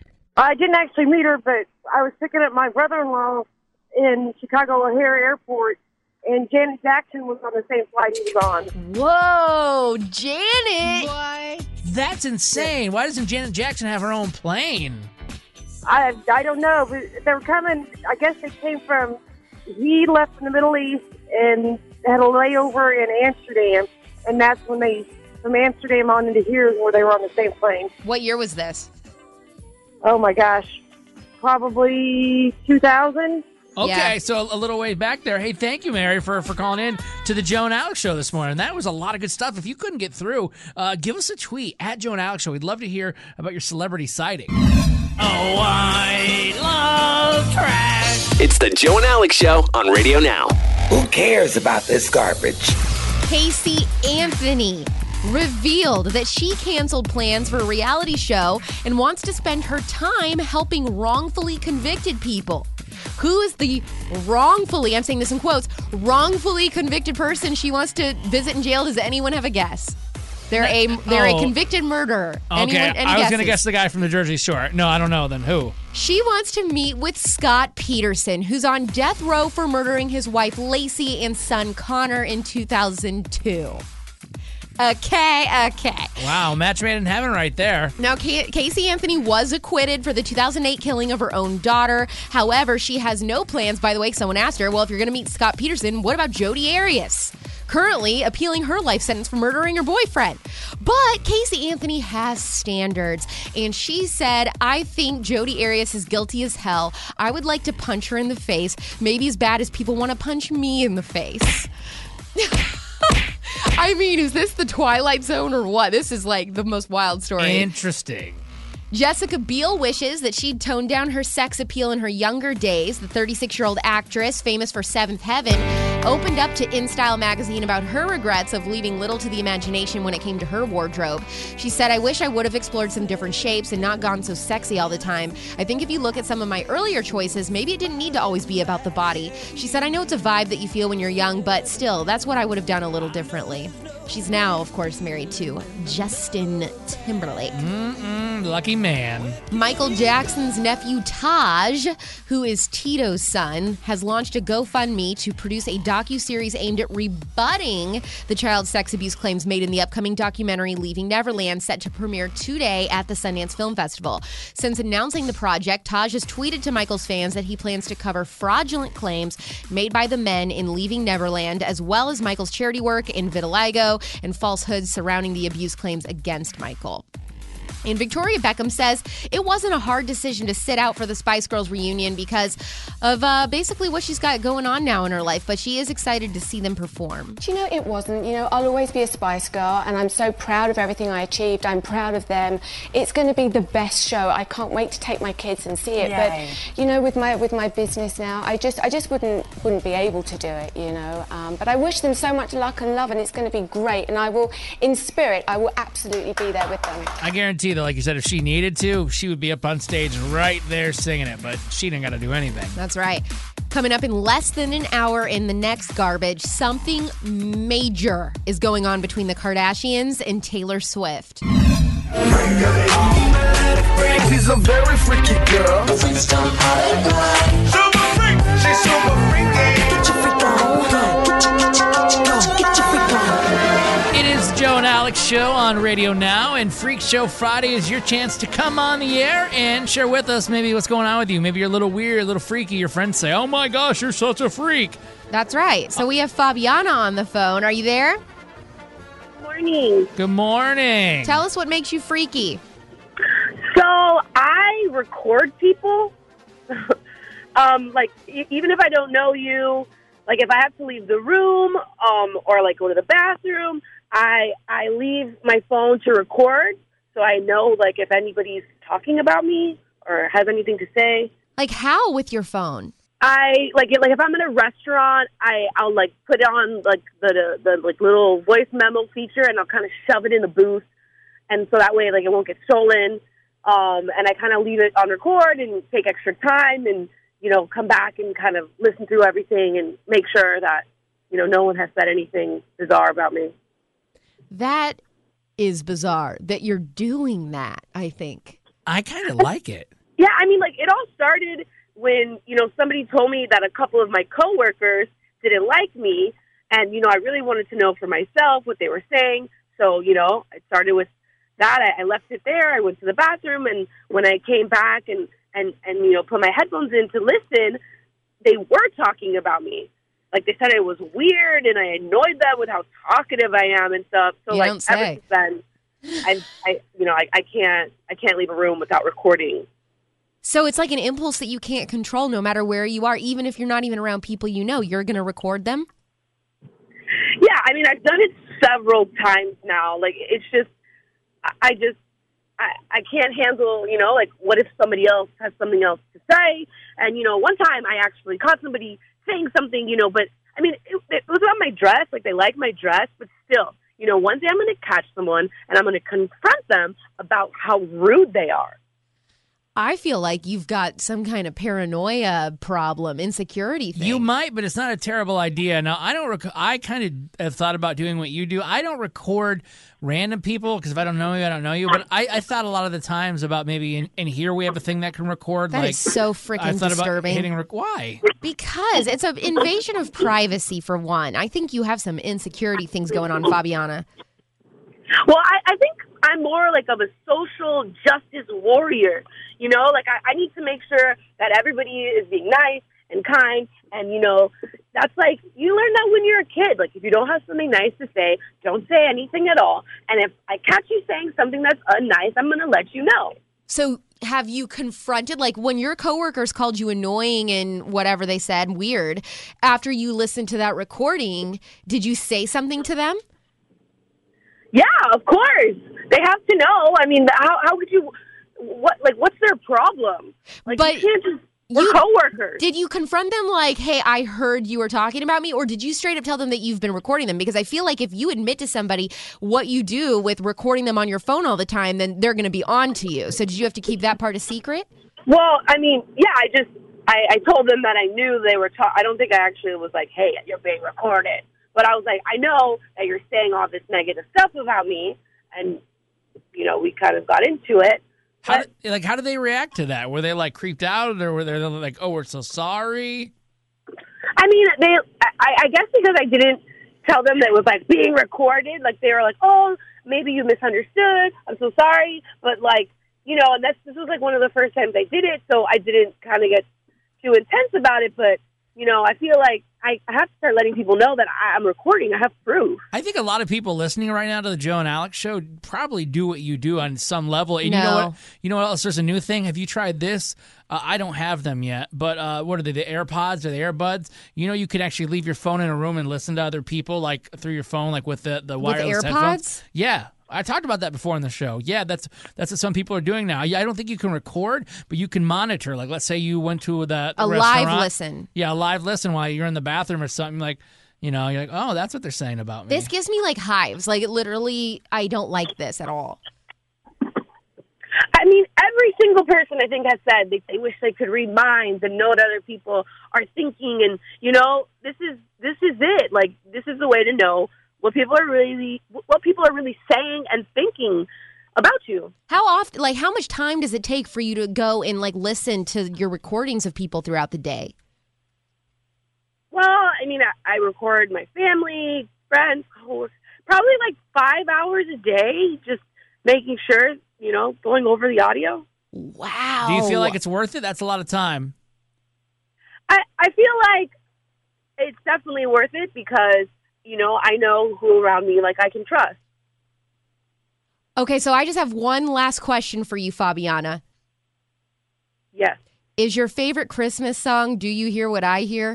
I didn't actually meet her, but I was picking up my brother-in-law in Chicago O'Hare Airport, and Janet Jackson was on the same flight he was on. Whoa, Janet! What? That's insane. Why doesn't Janet Jackson have her own plane? I I don't know, but they were coming. I guess they came from. He left from the Middle East and had a layover in Amsterdam, and that's when they from Amsterdam on into here where they were on the same plane. What year was this? Oh, my gosh. Probably two thousand. Okay, Yeah. so a little way back there. Hey, thank you, Mary, for, for calling in to the Joe and Alex Show this morning. That was a lot of good stuff. If you couldn't get through, uh, give us a tweet at Joe and Alex Show. We'd love to hear about your celebrity sighting. Oh, I love trash. It's the Joe and Alex Show on Radio Now. Who cares about this garbage? Casey Anthony revealed that she canceled plans for a reality show and wants to spend her time helping wrongfully convicted people. Who is the wrongfully, I'm saying this in quotes, wrongfully convicted person she wants to visit in jail? Does anyone have a guess? They're a they're Oh. a convicted murderer. Okay, Anyone, any I was going to guesses? guess the guy from the Jersey Shore. No, I don't know then. Who? She wants to meet with Scott Peterson, who's on death row for murdering his wife Lacey and son Connor in two thousand two. Okay, okay. Wow, match made in heaven right there. Now, Ca- Casey Anthony was acquitted for the two thousand eight killing of her own daughter. However, she has no plans. By the way, someone asked her, well, if you're going to meet Scott Peterson, what about Jodi Arias? Currently appealing her life sentence for murdering her boyfriend. But Casey Anthony has standards. And she said, I think Jodi Arias is guilty as hell. I would like to punch her in the face. Maybe as bad as people want to punch me in the face. I mean, is this the Twilight Zone or what? This is like the most wild story. Interesting. Jessica Biel wishes that she'd toned down her sex appeal in her younger days. The thirty-six-year-old actress, famous for Seventh Heaven, opened up to InStyle magazine about her regrets of leaving little to the imagination when it came to her wardrobe. She said, I wish I would have explored some different shapes and not gone so sexy all the time. I think if you look at some of my earlier choices, maybe it didn't need to always be about the body. She said, I know it's a vibe that you feel when you're young, but still, that's what I would have done a little differently. She's now, of course, married to Justin Timberlake. Mm-mm, lucky man. Michael Jackson's nephew Taj, who is Tito's son, has launched a GoFundMe to produce a docuseries aimed at rebutting the child sex abuse claims made in the upcoming documentary Leaving Neverland, set to premiere today at the Sundance Film Festival. Since announcing the project, Taj has tweeted to Michael's fans that he plans to cover fraudulent claims made by the men in Leaving Neverland, as well as Michael's charity work in vitiligo and falsehoods surrounding the abuse claims against Michael. And Victoria Beckham says it wasn't a hard decision to sit out for the Spice Girls reunion because of uh, basically what she's got going on now in her life, but she is excited to see them perform. Do you know, it wasn't. You know, I'll always be a Spice Girl, and I'm so proud of everything I achieved. I'm proud of them. It's going to be the best show. I can't wait to take my kids and see it. Yay. But you know, with my with my business now, I just I just wouldn't wouldn't be able to do it. You know, um, but I wish them so much luck and love, and it's going to be great. And I will, in spirit, I will absolutely be there with them. I guarantee that, like you said, if she needed to, she would be up on stage right there singing it, but she didn't got to do anything. That's right. Coming up in less than an hour in the next garbage, something major is going on between the Kardashians and Taylor Swift. She's a very freaky girl. Super freak. She's super freaky. Get your freak on. Get your, get your, get your freak on. It is Joe and Alex Show on Radio Now, and Freak Show Friday is your chance to come on the air and share with us maybe what's going on with you. Maybe you're a little weird, a little freaky. Your friends say, oh my gosh, you're such a freak. That's right. So we have Fabiana on the phone. Are you there? Morning. Good morning. Tell us what makes you freaky. So I record people. um, like e- even if I don't know you, like if I have to leave the room, um, or like go to the bathroom, I I leave my phone to record, so I know like if anybody's talking about me or has anything to say. Like how with your phone? I like it. Like if I'm in a restaurant, I I'll like put on like the the, the like little voice memo feature, and I'll kind of shove it in the booth, and so that way like it won't get stolen. Um, and I kind of leave it on record and take extra time, and you know come back and kind of listen through everything and make sure that you know no one has said anything bizarre about me. That is bizarre that you're doing that, I think. I kind of like it. Yeah, I mean, like, it all started when, you know, somebody told me that a couple of my coworkers didn't like me, and, you know, I really wanted to know for myself what they were saying. So, you know, I started with that. I, I left it there. I went to the bathroom, and when I came back and, and, and, you know, put my headphones in to listen, they were talking about me. like they said it was weird, and I annoyed them with how talkative I am and stuff. So You like don't ever say. since then, I, I you know I, I can't I can't leave a room without recording. So it's like an impulse that you can't control no matter where you are, even if you're not even around people you know. You're going to record them? Yeah, I mean, I've done it several times now. Like, it's just, I- I just, I, I can't handle, you know, like, what if somebody else has something else to say? And, you know, one time I actually caught somebody saying something, you know, but, I mean, it, it was on my dress. Like, they like my dress, but still, you know, one day I'm going to catch someone and I'm going to confront them about how rude they are. I feel like you've got some kind of paranoia problem, insecurity thing. You might, but it's not a terrible idea. Now, I don't. Rec- I kind of have thought about doing what you do. I don't record random people because if I don't know you, I don't know you. But I, I thought a lot of the times about maybe in, in here we have a thing that can record. That like, is so freaking I thought disturbing. About hitting rec- Why? Because it's an invasion of privacy, for one. I think you have some insecurity things going on, Fabiana. Well, I, I think I'm more like of a social justice warrior. You know, like I, I need to make sure that everybody is being nice and kind. And, you know, that's like, you learn that when you're a kid. Like, if you don't have something nice to say, don't say anything at all. And if I catch you saying something that's unnice, I'm going to let you know. So have you confronted, like when your coworkers called you annoying and whatever they said, weird, after you listened to that recording, did you say something to them? Yeah, of course. They have to know. I mean, how how could you, what, like, what's their problem? Like, But you can't just, we're you- coworkers. Did you confront them like, hey, I heard you were talking about me? Or did you straight up tell them that you've been recording them? Because I feel like if you admit to somebody what you do with recording them on your phone all the time, then they're going to be on to you. So did you have to keep that part a secret? Well, I mean, yeah, I just, I, I told them that I knew they were talking. I don't think I actually was like, hey, you're being recorded. But I was like, I know that you're saying all this negative stuff about me. And, you know, we kind of got into it. How did, like, how did they react to that? Were they like creeped out, or were they like, "Oh, we're so sorry"? I mean, they. I, I guess because I didn't tell them that it was like being recorded. Like they were like, "Oh, maybe you misunderstood. I'm so sorry." But like, you know, and that's this was like one of the first times I did it, so I didn't kind of get too intense about it. But you know, I feel like I have to start letting people know that I'm recording. I have proof. I think a lot of people listening right now to the Joe and Alex show probably do what you do on some level. And No. you know what? You know what else? There's a new thing. Have you tried this? Uh, I don't have them yet, but uh, what are they? The AirPods or the AirBuds? You know, you can actually leave your phone in a room and listen to other people, like through your phone, like with the the With wireless AirPods? headphones. Yeah. I talked about that before on the show. Yeah, that's that's what some people are doing now. Yeah, I don't think you can record, but you can monitor. Like, let's say you went to the, the A live restaurant. listen. Yeah, a live listen while you're in the bathroom or something. Like, you know, you're like, oh, that's what they're saying about me. This gives me like hives. Like, literally, I don't like this at all. I mean, every single person I think has said they, they wish they could read minds and know what other people are thinking. And, you know, this is this is it. Like, this is the way to know what people are really what people are really saying and thinking about you. How often, like, how much time does it take for you to go and like listen to your recordings of people throughout the day? Well, I mean, I, I record my family, friends, coworkers, probably like five hours a day, just making sure, you know, going over the audio. Wow. Do you feel like it's worth it? That's a lot of time. I, I feel like it's definitely worth it because, you know, I know who around me, like, I can trust. Okay, so I just have one last question for you, Fabiana. Yes. Is your favorite Christmas song Do You Hear What I Hear?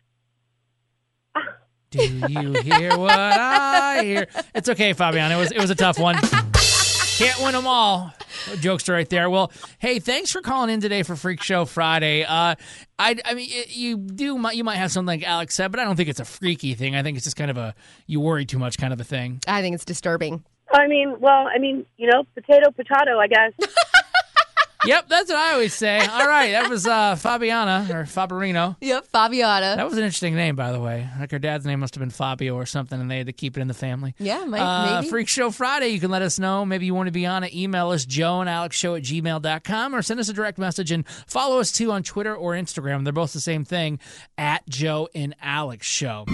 Do you hear what I hear? It's okay, Fabiana. It was it was a tough one. Can't win them all. Jokester right there. Well, hey, thanks for calling in today for Freak Show Friday. Uh, I, I mean, it, you do might you might have something like Alex said, but I don't think it's a freaky thing. I think it's just kind of a you worry too much kind of a thing. I think it's disturbing. I mean, well, I mean, you know, potato, potato, I guess. Yep, that's what I always say. All right, that was uh, Fabiana or Fabarino. Yep, Fabiana. That was an interesting name, by the way. Like her dad's name must have been Fabio or something, and they had to keep it in the family. Yeah, might, Uh, maybe. Freak Show Friday, you can let us know. Maybe you want to be on it. Email us, joe and alex show at gmail dot com, or send us a direct message and follow us, too, on Twitter or Instagram. They're both the same thing, at Joe and Alex Show.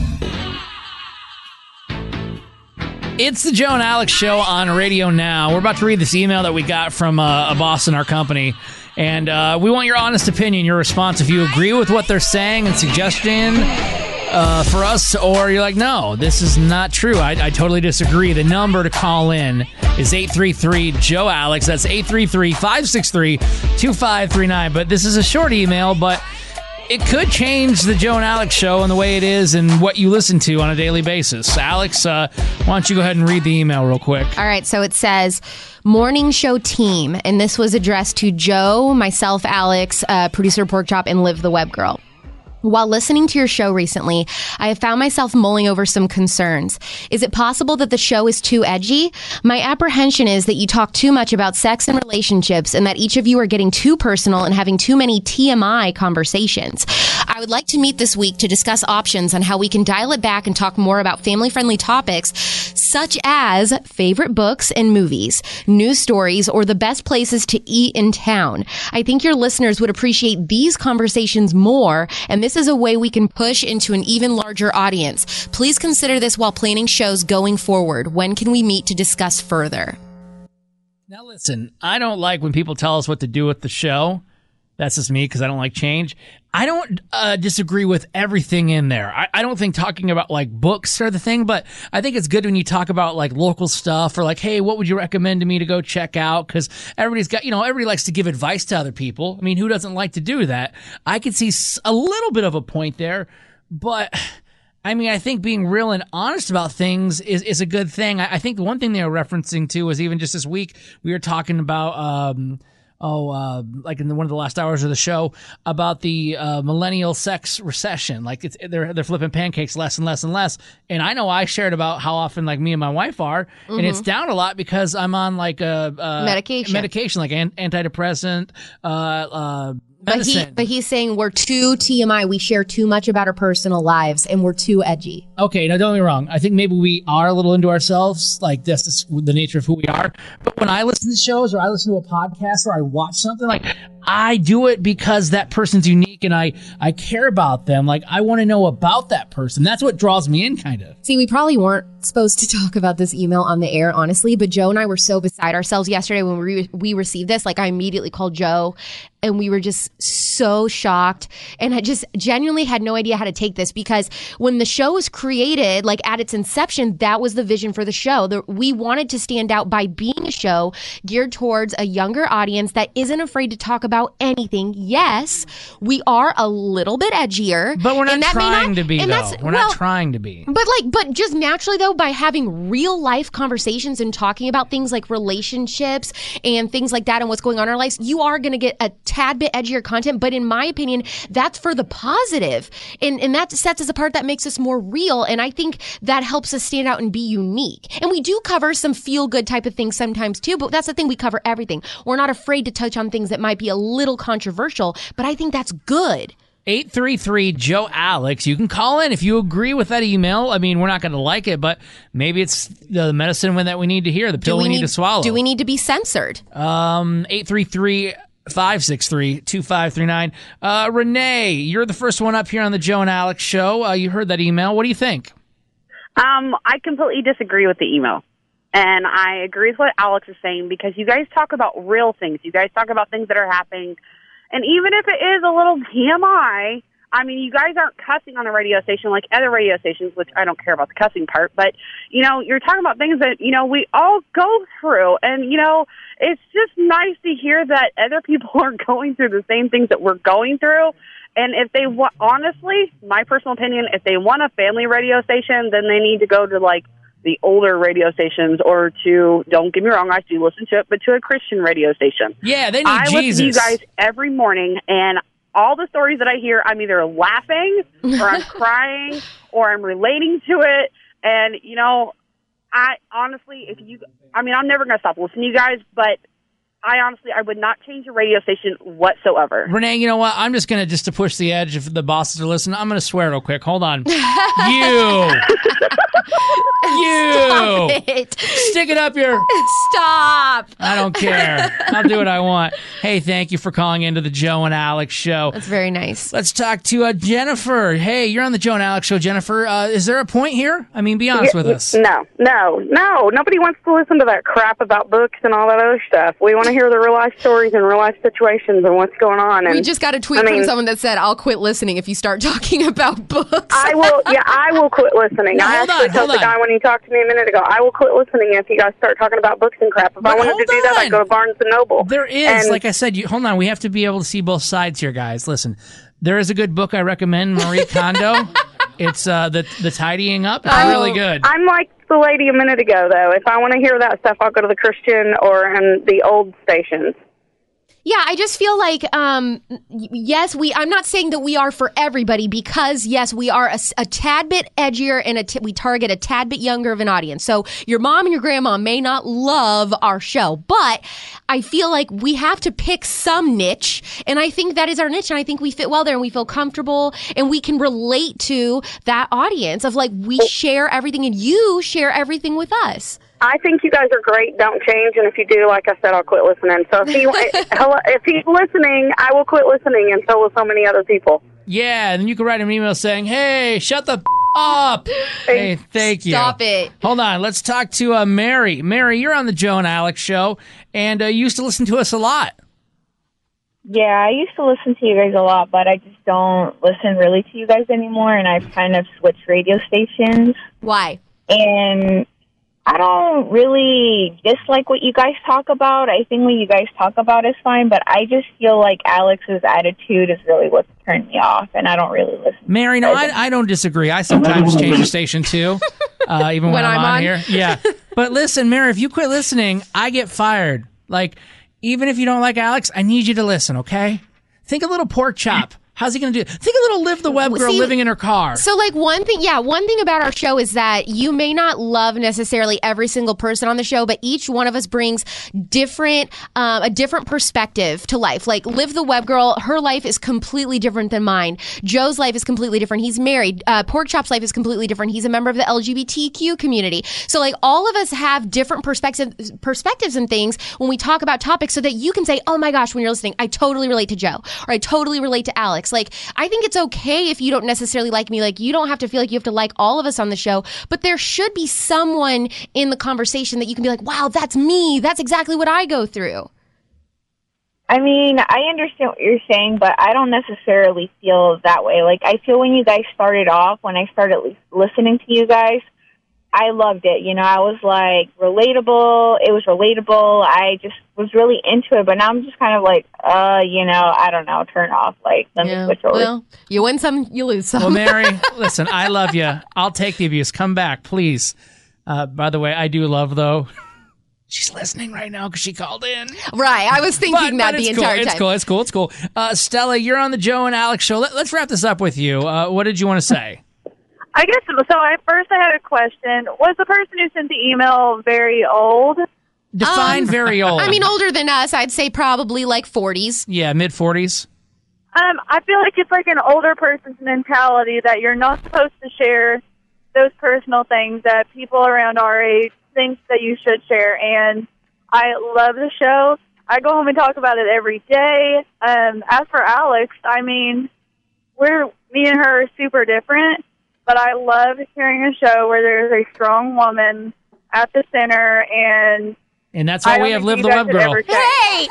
It's the Joe and Alex Show on Radio Now. We're about to read this email that we got from uh, a boss in our company, and uh, we want your honest opinion, your response. If you agree with what they're saying and suggestion, uh, for us, or you're like, no, this is not true. I, I totally disagree. The number to call in is eight three three, Joe Alex. That's eight three three, five six three, two five three nine. But this is a short email, but it could change the Joe and Alex show and the way it is and what you listen to on a daily basis. Alex, uh, why don't you go ahead and read the email real quick? All right, so it says, Morning Show Team, and this was addressed to Joe, myself, Alex, uh, producer Pork Chop, and Liv the Web Girl. While listening to your show recently, I have found myself mulling over some concerns. Is it possible that the show is too edgy? My apprehension is that you talk too much about sex and relationships and that each of you are getting too personal and having too many T M I conversations. I would like to meet this week to discuss options on how we can dial it back and talk more about family-friendly topics such as favorite books and movies, news stories, or the best places to eat in town. I think your listeners would appreciate these conversations more, and this is a way we can push into an even larger audience. Please consider this while planning shows going forward. When can we meet to discuss further? Now listen, I don't like when people tell us what to do with the show. That's just me because I don't like change. I don't uh, disagree with everything in there. I, I don't think talking about like books are the thing, but I think it's good when you talk about like local stuff or like, hey, what would you recommend to me to go check out? Because everybody's got, you know, everybody likes to give advice to other people. I mean, who doesn't like to do that? I could see a little bit of a point there, but I mean, I think being real and honest about things is, is a good thing. I, I think the one thing they were referencing to was even just this week, we were talking about, um, Oh, uh, like in the, one of the last hours of the show about the uh, millennial sex recession. Like it's, they're they're flipping pancakes less and less and less. And I know I shared about how often like me and my wife are, mm-hmm. and it's down a lot because I'm on like a, a medication, medication like an, antidepressant, uh, uh, But, he, but he's saying we're too T M I. We share too much about our personal lives, and we're too edgy. Okay, now don't get me wrong. I think maybe we are a little into ourselves. Like that's just the nature of who we are. But when I listen to shows or I listen to a podcast or I watch something, like I do it because that person's unique and I, I care about them. Like I want to know about that person. That's what draws me in, kind of. See, we probably weren't supposed to talk about this email on the air, honestly, but Joe and I were so beside ourselves yesterday when we we received this. Like I immediately called Joe and we were just so shocked and I just genuinely had no idea how to take this because when the show was created, like at its inception, that was the vision for the show. The, we wanted to stand out by being a show geared towards a younger audience that isn't afraid to talk about anything. Yes, we are a little bit edgier. But we're not and that trying not, to be, and though. that's- We're well, not trying to be. But like, but just naturally though, by having real life conversations and talking about things like relationships and things like that and what's going on in our lives, you are going to get a tad bit edgier content. But in my opinion, that's for the positive. And, and that sets us apart. That makes us more real. And I think that helps us stand out and be unique. And we do cover some feel good type of things sometimes too. But that's the thing. We cover everything. We're not afraid to touch on things that might be a little controversial, but I think that's good. eight three three, Joe Alex. You can call in if you agree with that email. I mean, we're not going to like it, but maybe it's the medicine that we need to hear, the pill we, we need, need to swallow. Do we need to be censored? Um, eight three three, five six three, two five three nine. Uh, Renee, you're the first one up here on the Joe and Alex show. Uh, you heard that email. What do you think? Um, I completely disagree with the email. And I agree with what Alex is saying because you guys talk about real things. You guys talk about things that are happening. And even if it is a little T M I, I mean, you guys aren't cussing on the radio station like other radio stations, which I don't care about the cussing part. But, you know, you're talking about things that, you know, we all go through. And, you know, it's just nice to hear that other people are going through the same things that we're going through. And if they want, honestly, my personal opinion, if they want a family radio station, then they need to go to, like, the older radio stations or to, don't get me wrong, I do listen to it, but to a Christian radio station. Yeah, they need I Jesus. I listen to you guys every morning, and all the stories that I hear, I'm either laughing or I'm crying or I'm relating to it. And, you know, I honestly, if you, I mean, I'm never going to stop listening to you guys, but I honestly, I would not change the radio station whatsoever. Renee, you know what? I'm just going to, just to push the edge, if the bosses are listening, I'm going to swear real quick. Hold on. You. You. Stop it. Stick it up your. Stop. I don't care. I'll do what I want. Hey, thank you for calling into the Joe and Alex show. That's very nice. Let's talk to uh, Jennifer. Hey, you're on the Joe and Alex show, Jennifer. Uh, is there a point here? I mean, be honest with us. No, no, no. Nobody wants to listen to that crap about books and all that other stuff. We want to hear the real life stories and real life situations and what's going on. And We just got a tweet I mean, from someone that said, I'll quit listening if you start talking about books. I will, yeah, I will quit listening. No, I hold actually on, told hold the on. guy when he talked to me a minute ago, I will quit listening if you guys start talking about books and crap. If But I wanted to hold do that, I'd on. go to Barnes and Noble. There is, And- like I said, you, hold on. We have to be able to see both sides here, guys. Listen, there is a good book I recommend, Marie Kondo. It's uh, the the Tidying Up. It's I'm- really good. I'm like the lady a minute ago, though. If I want to hear that stuff, I'll go to the Christian or um, the old stations. Yeah, I just feel like, um, y- yes, we. I'm not saying that we are for everybody because, yes, we are a, s- a tad bit edgier and a t- we target a tad bit younger of an audience. So your mom and your grandma may not love our show, but I feel like we have to pick some niche, and I think that is our niche, and I think we fit well there, and we feel comfortable, and we can relate to that audience of like we share everything, and you share everything with us. I think you guys are great. Don't change, and if you do, like I said, I'll quit listening. So if he hello, if he's listening, I will quit listening, and so will so many other people. Yeah, and then you can write an email saying, hey, shut the f- up. Hey, thank you. Stop it. Hold on. Let's talk to uh, Mary. Mary, you're on the Joe and Alex show, and uh, you used to listen to us a lot. Yeah, I used to listen to you guys a lot, but I just don't listen really to you guys anymore, and I've kind of switched radio stations. Why? And I don't really dislike what you guys talk about. I think what you guys talk about is fine, but I just feel like Alex's attitude is really what's turned me off, and I don't really listen. Mary, no, I, I don't disagree. I sometimes change the station too, uh, even when, When I'm, I'm on, on? here. Yeah. But listen, Mary, if you quit listening, I get fired. Like, even if you don't like Alex, I need you to listen, okay? Think a little pork chop. How's he going to do? Think a little Liv the Web girl See, living in her car. So, like, one thing, yeah, one thing about our show is that you may not love necessarily every single person on the show, but each one of us brings different, um, a different perspective to life. Like, Liv the Web girl, her life is completely different than mine. Joe's life is completely different. He's married. Uh, Pork Chop's life is completely different. He's a member of the L G B T Q community. So, like, all of us have different perspectives, perspectives and things when we talk about topics so that you can say, oh my gosh, when you're listening, I totally relate to Joe, or I totally relate to Alex. Like, I think it's okay if you don't necessarily like me. Like, you don't have to feel like you have to like all of us on the show, but there should be someone in the conversation that you can be like, wow, that's me. That's exactly what I go through. I mean, I understand what you're saying, but I don't necessarily feel that way. Like, I feel when you guys started off, when I started li- listening to you guys, I loved it. You know, I was like relatable. It was relatable. I just was really into it. But now I'm just kind of like, uh, you know, I don't know, turn off. Like, let Yeah. me switch over. Well, you win some, you lose some. Well, Mary, listen, I love you. I'll take the abuse. Come back, please. Uh, by the way, I do love, though, she's listening right now because she called in. Right. I was thinking But- that but the it's entire cool. time. It's cool. It's cool. It's cool. Uh, Stella, you're on the Joe and Alex show. Let, let's wrap this up with you. Uh, what did you want to say? I guess so. I first I had a question. Was the person who sent the email very old? Define Um, very old. I mean, older than us, I'd say probably like forties. Yeah, mid forties. Um, I feel like it's like an older person's mentality that you're not supposed to share those personal things that people around our age think that you should share. And I love the show. I go home and talk about it every day. Um, as for Alex, I mean, we're me and her are super different, but I love hearing a show where there's a strong woman at the center, and And that's why I we don't have think Liv you the guys Web should Girl. ever change. Hey!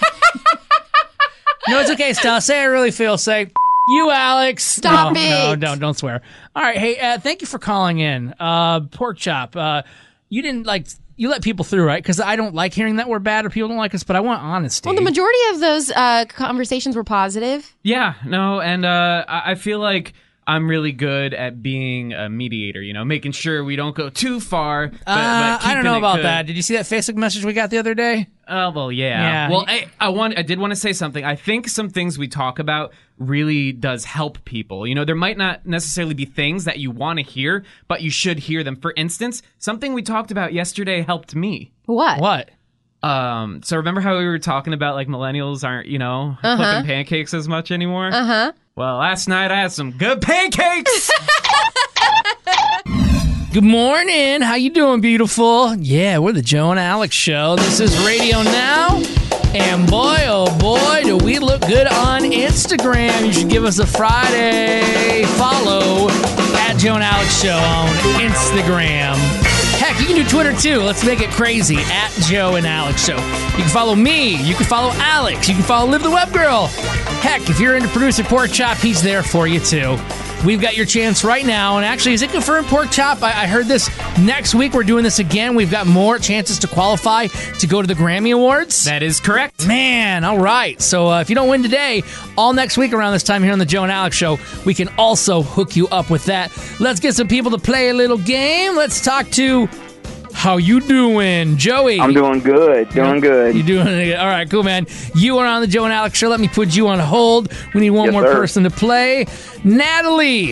No, it's okay, Stella. Say I really feel. Say, you, Alex. Stop no, it. No, don't, don't swear. All right, hey, uh, thank you for calling in. Uh, Pork Chop, uh, you didn't, like, you let people through, right? Because I don't like hearing that we're bad or people don't like us, but I want honesty. Well, the majority of those uh, conversations were positive. Yeah, no, and uh, I I feel like I'm really good at being a mediator, you know, making sure we don't go too far. But, Uh, but I don't keeping know it about good. that. Did you see that Facebook message we got the other day? Oh, well, yeah. Yeah. Well, I, I want I did want to say something. I think some things we talk about really does help people. You know, there might not necessarily be things that you want to hear, but you should hear them. For instance, something we talked about yesterday helped me. What? What? Um, so remember how we were talking about like millennials aren't, you know, Uh-huh. flipping pancakes as much anymore? Uh-huh. Well, last night I had some good pancakes. Good morning. How you doing, beautiful? Yeah, we're the Joe and Alex Show. This is Radio Now. And boy, oh boy, do we look good on Instagram. You should give us a Friday follow at Joe and Alex Show on Instagram. Heck, you can do Twitter too. Let's make it crazy. At Joe and Alex Show. You can follow me. You can follow Alex. You can follow Liv the Web Girl. Heck, if you're into producer Pork Chop, he's there for you too. We've got your chance right now. And actually, is it confirmed, Pork Chop? I, I heard this next week. We're doing this again. We've got more chances to qualify to go to the Grammy Awards. That is correct. Man, all right. So uh, if you don't win today, all next week around this time here on the Joe and Alex Show, we can also hook you up with that. Let's get some people to play a little game. Let's talk to... How you doing, Joey? I'm doing good, doing good. You doing it? All right, cool, man. You are on the Joe and Alex Show. Let me put you on hold. We need one Yes, more sir. person to play. Natalie.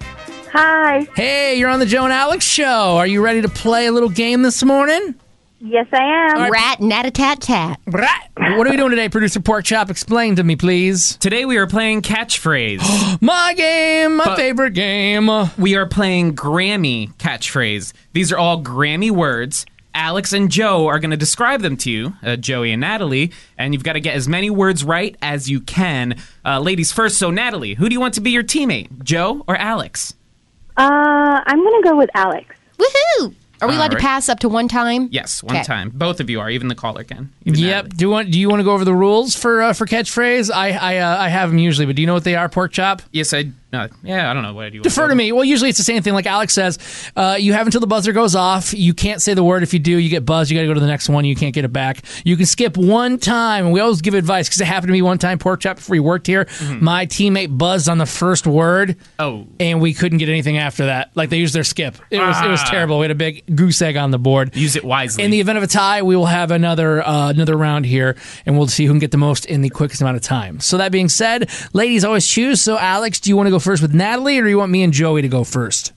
Hi. Hey, you're on the Joe and Alex Show. Are you ready to play a little game this morning? Yes, I am. Rat, nat a tat tat. Rat. What are we doing today, Producer Pork Chop? Explain to me, please. Today we are playing catchphrase. My game, my But- favorite game. We are playing Grammy catchphrase. These are all Grammy words. Alex and Joe are going to describe them to you, uh, Joey and Natalie, and you've got to get as many words right as you can. Uh, ladies first, so Natalie, who do you want to be your teammate, Joe or Alex? Uh, I'm going to go with Alex. Woohoo! Are we allowed All to right. pass up to one time? Yes, one Okay. time. Both of you are, even the caller can. Even Yep. Natalie. Do you want? Do you want to go over the rules for uh, for catchphrase? I I uh, I have them usually, but do you know what they are, Pork Chop? Yes, I. Uh, yeah, I don't know what I do. Defer to me. Well, usually it's the same thing. Like Alex says, uh, you have until the buzzer goes off. You can't say the word. If you do, you get buzzed. You got to go to the next one. You can't get it back. You can skip one time. And we always give advice because it happened to me one time, Pork Chop, before we worked here. Mm-hmm. My teammate buzzed on the first word. Oh. And we couldn't get anything after that. Like they used their skip. It was it was Ah. terrible. We had a big goose egg on the board. Use it wisely. In the event of a tie, we will have another uh, another round here, and we'll see who can get the most in the quickest amount of time. So that being said, ladies always choose. So Alex, do you want to go first with Natalie, or do you want me and Joey to go first?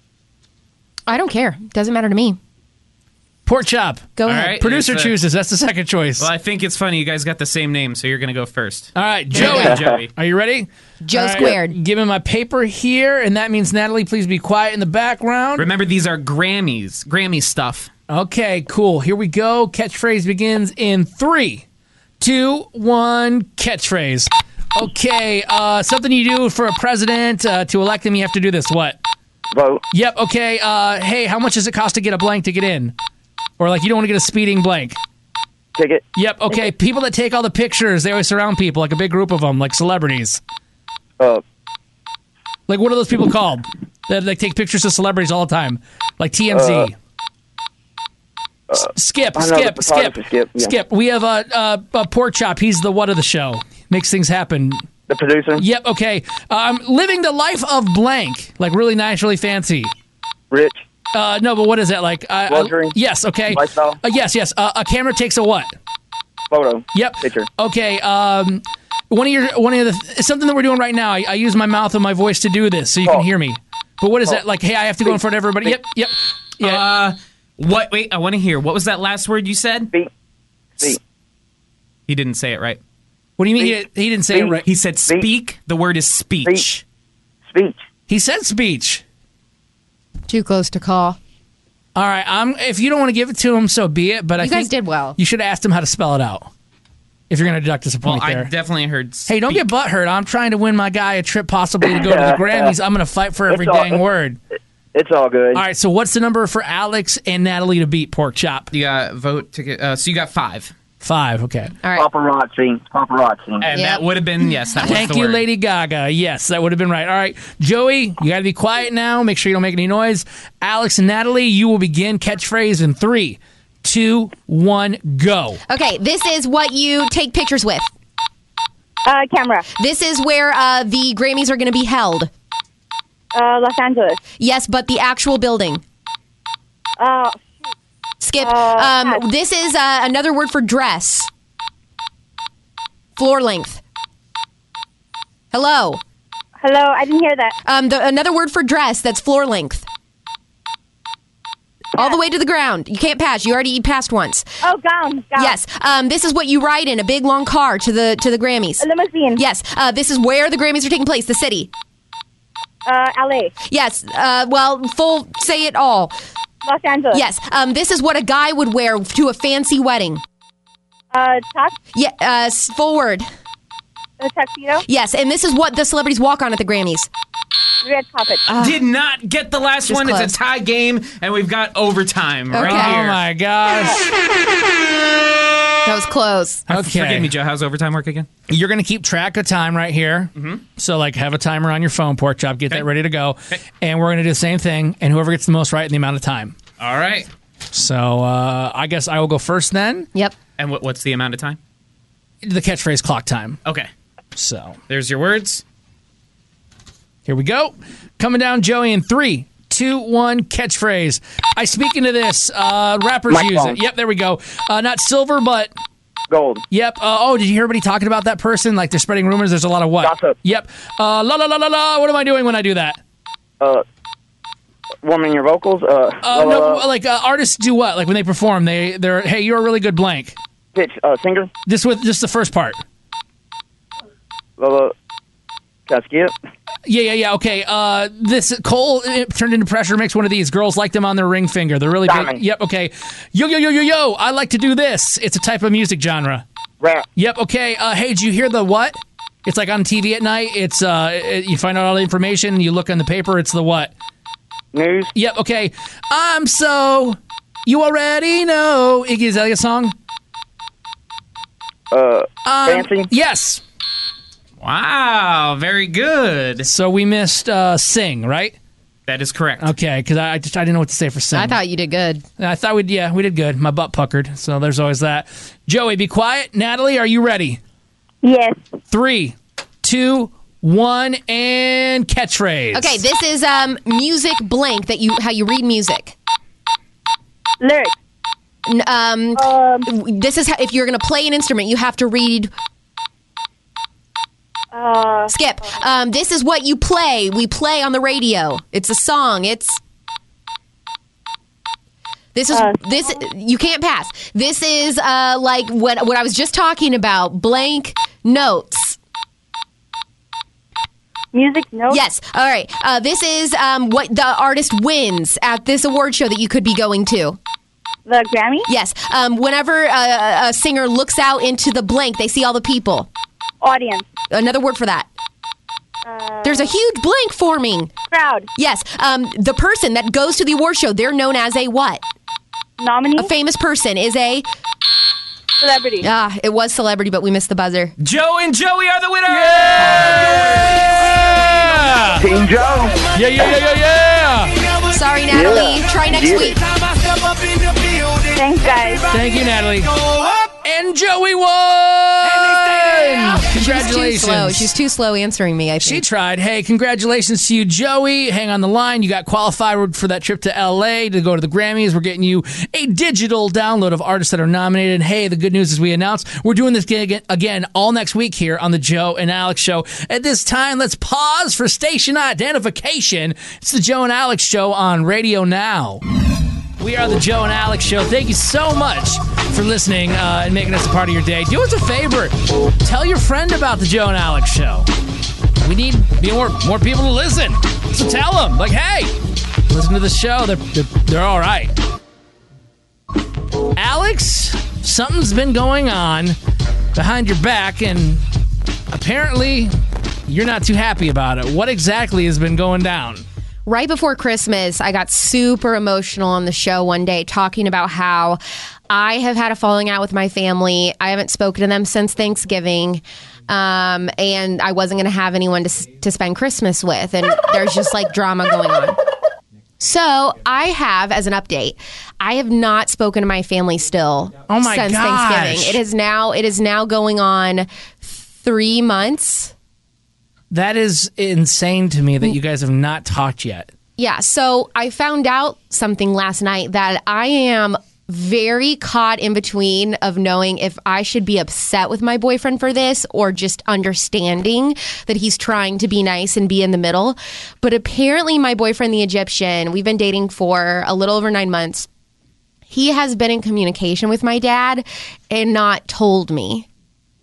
I don't care. Doesn't matter to me. Pork Chop. Go All ahead. right, Producer it's, uh, chooses. That's the second choice. Well, I think it's funny. You guys got the same name, so you're going to go first. All right, Joey. Joey. Joey. Are you ready? Joe All right, squared. Give me my paper here, and that means Natalie, please be quiet in the background. Remember, these are Grammys. Grammy stuff. Okay, cool. Here we go. Catchphrase begins in three, two, one. Catchphrase. Okay, uh, something you do for a president uh, to elect him. You have to do this. What? Vote. Yep. Okay. Uh, hey, how much does it cost to get a blank to get in? Or like you don't want to get a speeding blank. Ticket. Yep. Okay. People that take all the pictures, they always surround people, like a big group of them, like celebrities. Uh, Like what are those people called? That like take pictures of celebrities all the time, like T M Z. Uh, S- skip, I know, the skip, skip, photographer Skip, yeah. skip. We have a uh, uh, uh, Pork Chop. He's the what of the show. Makes things happen. the producer. Yep. Okay. Um, living the life of blank, like really nice, really fancy. Rich. Uh, no, but what is that like? Uh, uh, Luxury. yes. Okay. Lifestyle. Uh, yes. Yes. Uh, a camera takes a what? Photo. Yep. Picture. Okay. Um, one of your one of the it's something that we're doing right now. I, I use my mouth and my voice to do this, so you can Talk. hear me. But what is Talk. that like? Hey, I have to go in front of everybody. Yep. Yep. Yeah. Uh, what? Wait, I want to hear. What was that last word you said? Speak. Speak. He didn't say it right. What do you mean? He, he didn't say it right. He said speak. The word is speech. Speech. He said speech. Too close to call. All right. I'm. If you don't want to give it to him, so be it. But I You guys think did well. You should have asked him how to spell it out. If you're going to deduct us a Well, point I there. definitely heard. Hey, don't get butthurt. I'm trying to win my guy a trip possibly to go to the Grammys. I'm going to fight for every It's all- dang word. It's all good. All right, so what's the number for Alex and Natalie to beat Pork Chop? You got vote ticket. Uh, so you got five. Five, okay. All right. Paparazzi. Paparazzi. And Yep. that would have been yes. That was Thank the you, word. Lady Gaga. Yes, that would have been right. All right, Joey, you got to be quiet now. Make sure you don't make any noise. Alex and Natalie, you will begin catchphrase in three, two, one, go. Okay, this is what you take pictures with. Uh, camera. This is where uh, the Grammys are going to be held. Uh, Los Angeles. Yes, but the actual building. Uh, Skip. Uh, um, this is uh, another word for dress. Floor length. Hello. hello, I didn't hear that. Um, the, another word for dress that's floor length. All the way to the ground. You can't pass. You already passed once. Oh, gown. gown. Yes. Um, this is what you ride in a big long car to the to the Grammys. A limousine. Yes. Uh, this is where the Grammys are taking place. The city. Uh, L A. Yes. Uh, well, full. Say it all. Los Angeles. Yes. Um, this is what a guy would wear to a fancy wedding. Uh, tux. Yeah. Uh, s- full word. A tuxedo. Yes. And this is what the celebrities walk on at the Grammys. Red carpet. Did not get the last Just one. close. It's a tie game, and we've got overtime right Okay. here. Oh my gosh. That was close. Okay. Forgive me, Joe. How's overtime work again? You're going to keep track of time right here. Mm-hmm. So, like, have a timer on your phone, Pork Chop. Get that ready to go. And we're going to do the same thing. And whoever gets the most right in the amount of time. All right. So, uh, I guess I will go first then. Yep. And what, what's the amount of time? The catchphrase clock time. Okay. So, there's your words. Here we go. Coming down, Joey, in three, two, one, catchphrase. I speak into this. Uh, rappers use Microphone. it. Yep, there we go. Uh, not silver, but gold. Yep. Uh, oh, did you hear everybody talking about that person? Like they're spreading rumors. There's a lot of what? Gossip. Yep. Uh, la la la la la. What am I doing when I do that? Uh, warming your vocals. Uh, Uh, no, uh, like uh, artists do what? Like when they perform, they they're hey, you're a really good blank. pitch. Uh, singer. This with just the first part. Uh, casket. Yeah, yeah, yeah. Okay. Uh, this Cole it turned into pressure mix. One of these girls like them on their ring finger. They're really big. Diamond. Yep. Okay. Yo, yo, yo, yo, yo. I like to do this. It's a type of music genre. Rap. Yep. Okay. Uh, hey, did you hear the what? It's like on T V at night. It's uh, it, you find out all the information. And you look on the paper. It's the what? News. Yep. Okay. I'm so. You already know. Iggy Azalea song. Uh, Um, dancing. Yes. Wow, very good. So we missed uh, sing, right? That is correct. Okay, because I, I just I didn't know what to say for sing. I thought you did good. I thought we'd yeah we did good. My butt puckered, so there's always that. Joey, be quiet. Natalie, are you ready? Yes. Three, two, one, and catchphrase. Okay, this is um music blank that you how you read music. Lyrics. N- Um, this is how, if you're going to play an instrument, you have to read. Uh, Skip. Um, this is what you play. We play on the radio. It's a song. It's. This is Uh, this. You can't pass. This is uh like what what I was just talking about. Blank notes. Music notes. Yes. All right. Uh, this is um what the artist wins at this award show that you could be going to. The Grammy. Yes. Um, whenever a, a singer looks out into the blank, they see all the people. Audience. Another word for that. Uh, There's a huge blank forming. Crowd. Yes. Um, the person that goes to the award show, they're known as a what? Nominee. A famous person is a Celebrity. ah. It was celebrity, but we missed the buzzer. Joe and Joey are the winners. Yeah! Team Joe. Yeah, yeah, yeah, yeah, yeah. Sorry, Natalie. Yeah. Try next Yeah. week. Thanks, guys. Thank you, Natalie. And Joey won. Congratulations. She's too slow. She's too slow answering me, I She think. tried. Hey, congratulations to you, Joey. Hang on the line. You got qualified for that trip to L A to go to the Grammys. We're getting you a digital download of artists that are nominated. And hey, the good news is we announced we're doing this gig again all next week here on the Joe and Alex Show. At this time, let's pause for station identification. It's the Joe and Alex Show on Radio Now. We are the Joe and Alex Show. Thank you so much for listening uh, and making us a part of your day. Do us a favor. Tell your friend about the Joe and Alex Show. We need more, more people to listen. So tell them, like, hey, listen to the show. They're, they're, they're all right. Alex, something's been going on behind your back, and apparently you're not too happy about it. What exactly has been going down? Right before Christmas, I got super emotional on the show one day talking about how I have had a falling out with my family. I haven't spoken to them since Thanksgiving. Um, and I wasn't going to have anyone to, to spend Christmas with. And there's just like drama going on. So I have, as an update, I have not spoken to my family still Oh my since gosh. Thanksgiving. It is now, it is now going on three months. That is insane to me that you guys have not talked yet. Yeah, so I found out something last night that I am very caught in between of knowing if I should be upset with my boyfriend for this or just understanding that he's trying to be nice and be in the middle. But apparently my boyfriend, the Egyptian, we've been dating for a little over nine months. He has been in communication with my dad and not told me.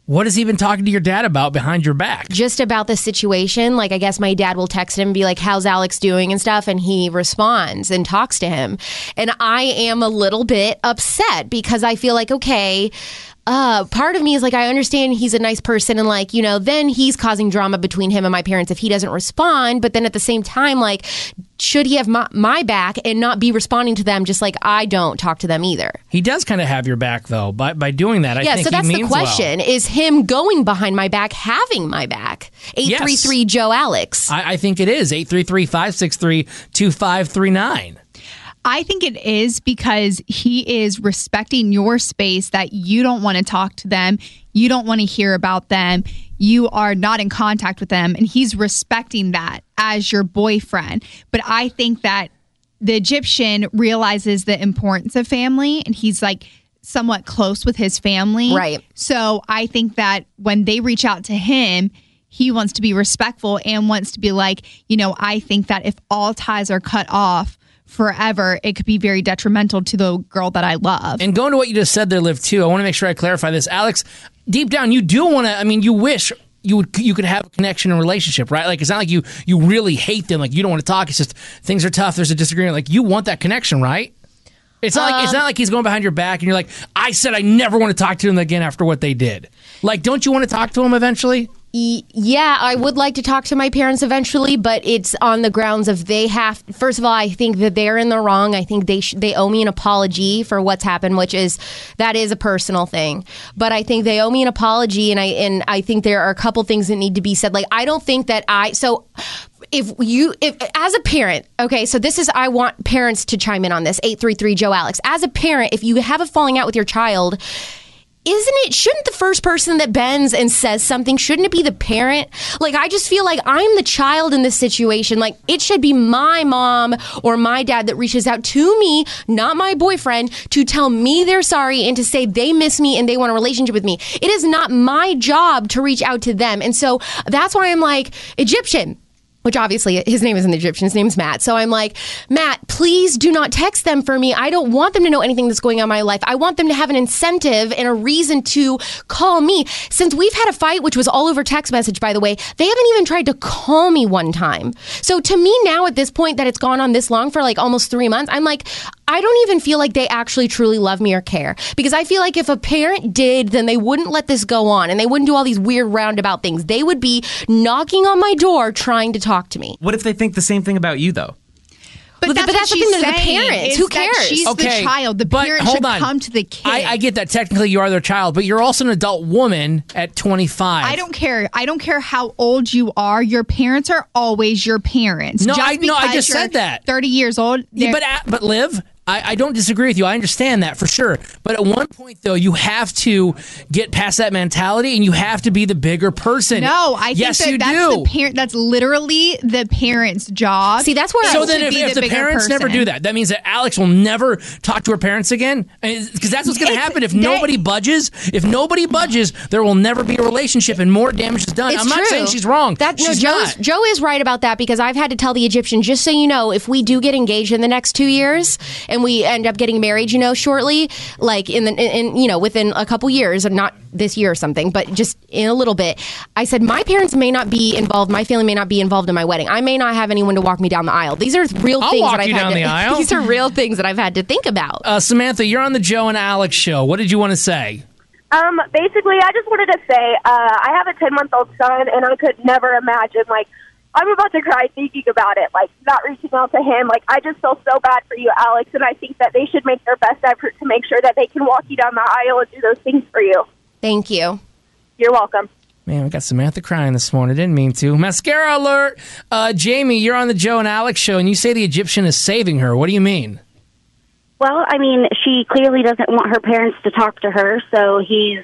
What has he been talking to your dad about behind your back? Just about the situation. Like, I guess my dad will text him and be like, how's Alex doing and stuff? And he responds and talks to him. And I am a little bit upset because I feel like, okay, uh, part of me is like, I understand he's a nice person and like, you know, then he's causing drama between him and my parents if he doesn't respond. But then at the same time, like, should he have my, my back and not be responding to them just like I don't talk to them either? He does kind of have your back, though, by, by doing that. I yeah, think so that's he the means question. well. Is him going behind my back having my back? eight three three Joe Alex. I, I think it is. eight three three, five six three, two five three nine. I think it is because he is respecting your space that you don't want to talk to them. You don't want to hear about them. You are not in contact with them. And he's respecting that as your boyfriend. But I think that the Egyptian realizes the importance of family and he's like somewhat close with his family. Right. So I think that when they reach out to him, he wants to be respectful and wants to be like, you know, I think that if all ties are cut off forever, it could be very detrimental to the girl that I love. And going to what you just said there, Liv, too, I want to make sure I clarify this. Alex, deep down, you do want to, I mean, you wish you would you could have a connection and relationship, right? Like, it's not like you you really hate them, like you don't want to talk. It's just things are tough, there's a disagreement. Like, you want that connection, right? It's not um, like it's not like he's going behind your back and you're like, I said I never want to talk to him again after what they did. Like, don't you want to talk to him eventually? Yeah, I would like to talk to my parents eventually, but it's on the grounds of they have. First of all, I think that they're in the wrong. I think they sh- they owe me an apology for what's happened, which is that is a personal thing. But I think they owe me an apology, and I and I think there are a couple things that need to be said. Like, I don't think that I so. If you, if as a parent, okay, so this is, I want parents to chime in on this. eight three three Joe Alex. As a parent, if you have a falling out with your child, isn't it, shouldn't the first person that bends and says something, shouldn't it be the parent? Like, I just feel like I'm the child in this situation. Like, it should be my mom or my dad that reaches out to me, not my boyfriend, to tell me they're sorry and to say they miss me and they want a relationship with me. It is not my job to reach out to them. And so that's why I'm like, Egyptian, which obviously his name isn't Egyptian, his name's Matt. So I'm like, Matt, please do not text them for me. I don't want them to know anything that's going on in my life. I want them to have an incentive and a reason to call me. Since we've had a fight, which was all over text message, by the way, they haven't even tried to call me one time. So to me now at this point that it's gone on this long for like almost three months, I'm like, I don't even feel like they actually truly love me or care. Because I feel like if a parent did, then they wouldn't let this go on and they wouldn't do all these weird roundabout things. They would be knocking on my door trying to talk to me. What if they think the same thing about you, though? But, but that's, but that's the thing, they're the parents. Who cares? She's okay, the child. The parent should on. come to the kid. I, I get that technically you are their child, but you're also an adult woman at twenty-five. I don't care. I don't care how old you are. Your parents are always your parents. No, just I, no, I just said that. thirty years old. Yeah, but but Liv, I, I don't disagree with you. I understand that for sure. But at one point, though, you have to get past that mentality, and you have to be the bigger person. No, I think yes, that you that's do. the parent. That's literally the parent's job. See, that's where so I then if, be if the, the parents person. never do that, that means that Alex will never talk to her parents again. Because that's what's going to happen if they, nobody budges. If nobody budges, there will never be a relationship, and more damage is done. It's I'm not true. saying she's wrong. That, no, she's Joe's, not. Joe is right about that because I've had to tell the Egyptian, just so you know, if we do get engaged in the next two years and we end up getting married, you know, shortly, like in the, in, in you know, within a couple years, not this year or something, but just in a little bit, I said, my parents may not be involved, my family may not be involved in my wedding. I may not have anyone to walk me down the aisle. These are real I'll things walk that I've you had down to, the aisle. These are real things that I've had to think about. Uh, Samantha, you're on the Joe and Alex show. What did you want to say? Um, basically, I just wanted to say, uh, I have a ten-month-old son, and I could never imagine, like, I'm about to cry thinking about it, like, not reaching out to him. Like, I just feel so bad for you, Alex, and I think that they should make their best effort to make sure that they can walk you down the aisle and do those things for you. Thank you. You're welcome. Man, we got Samantha crying this morning. Didn't mean to. Mascara alert. Uh, Jamie, you're on the Joe and Alex show, and you say the Egyptian is saving her. What do you mean? Well, I mean, she clearly doesn't want her parents to talk to her, so he's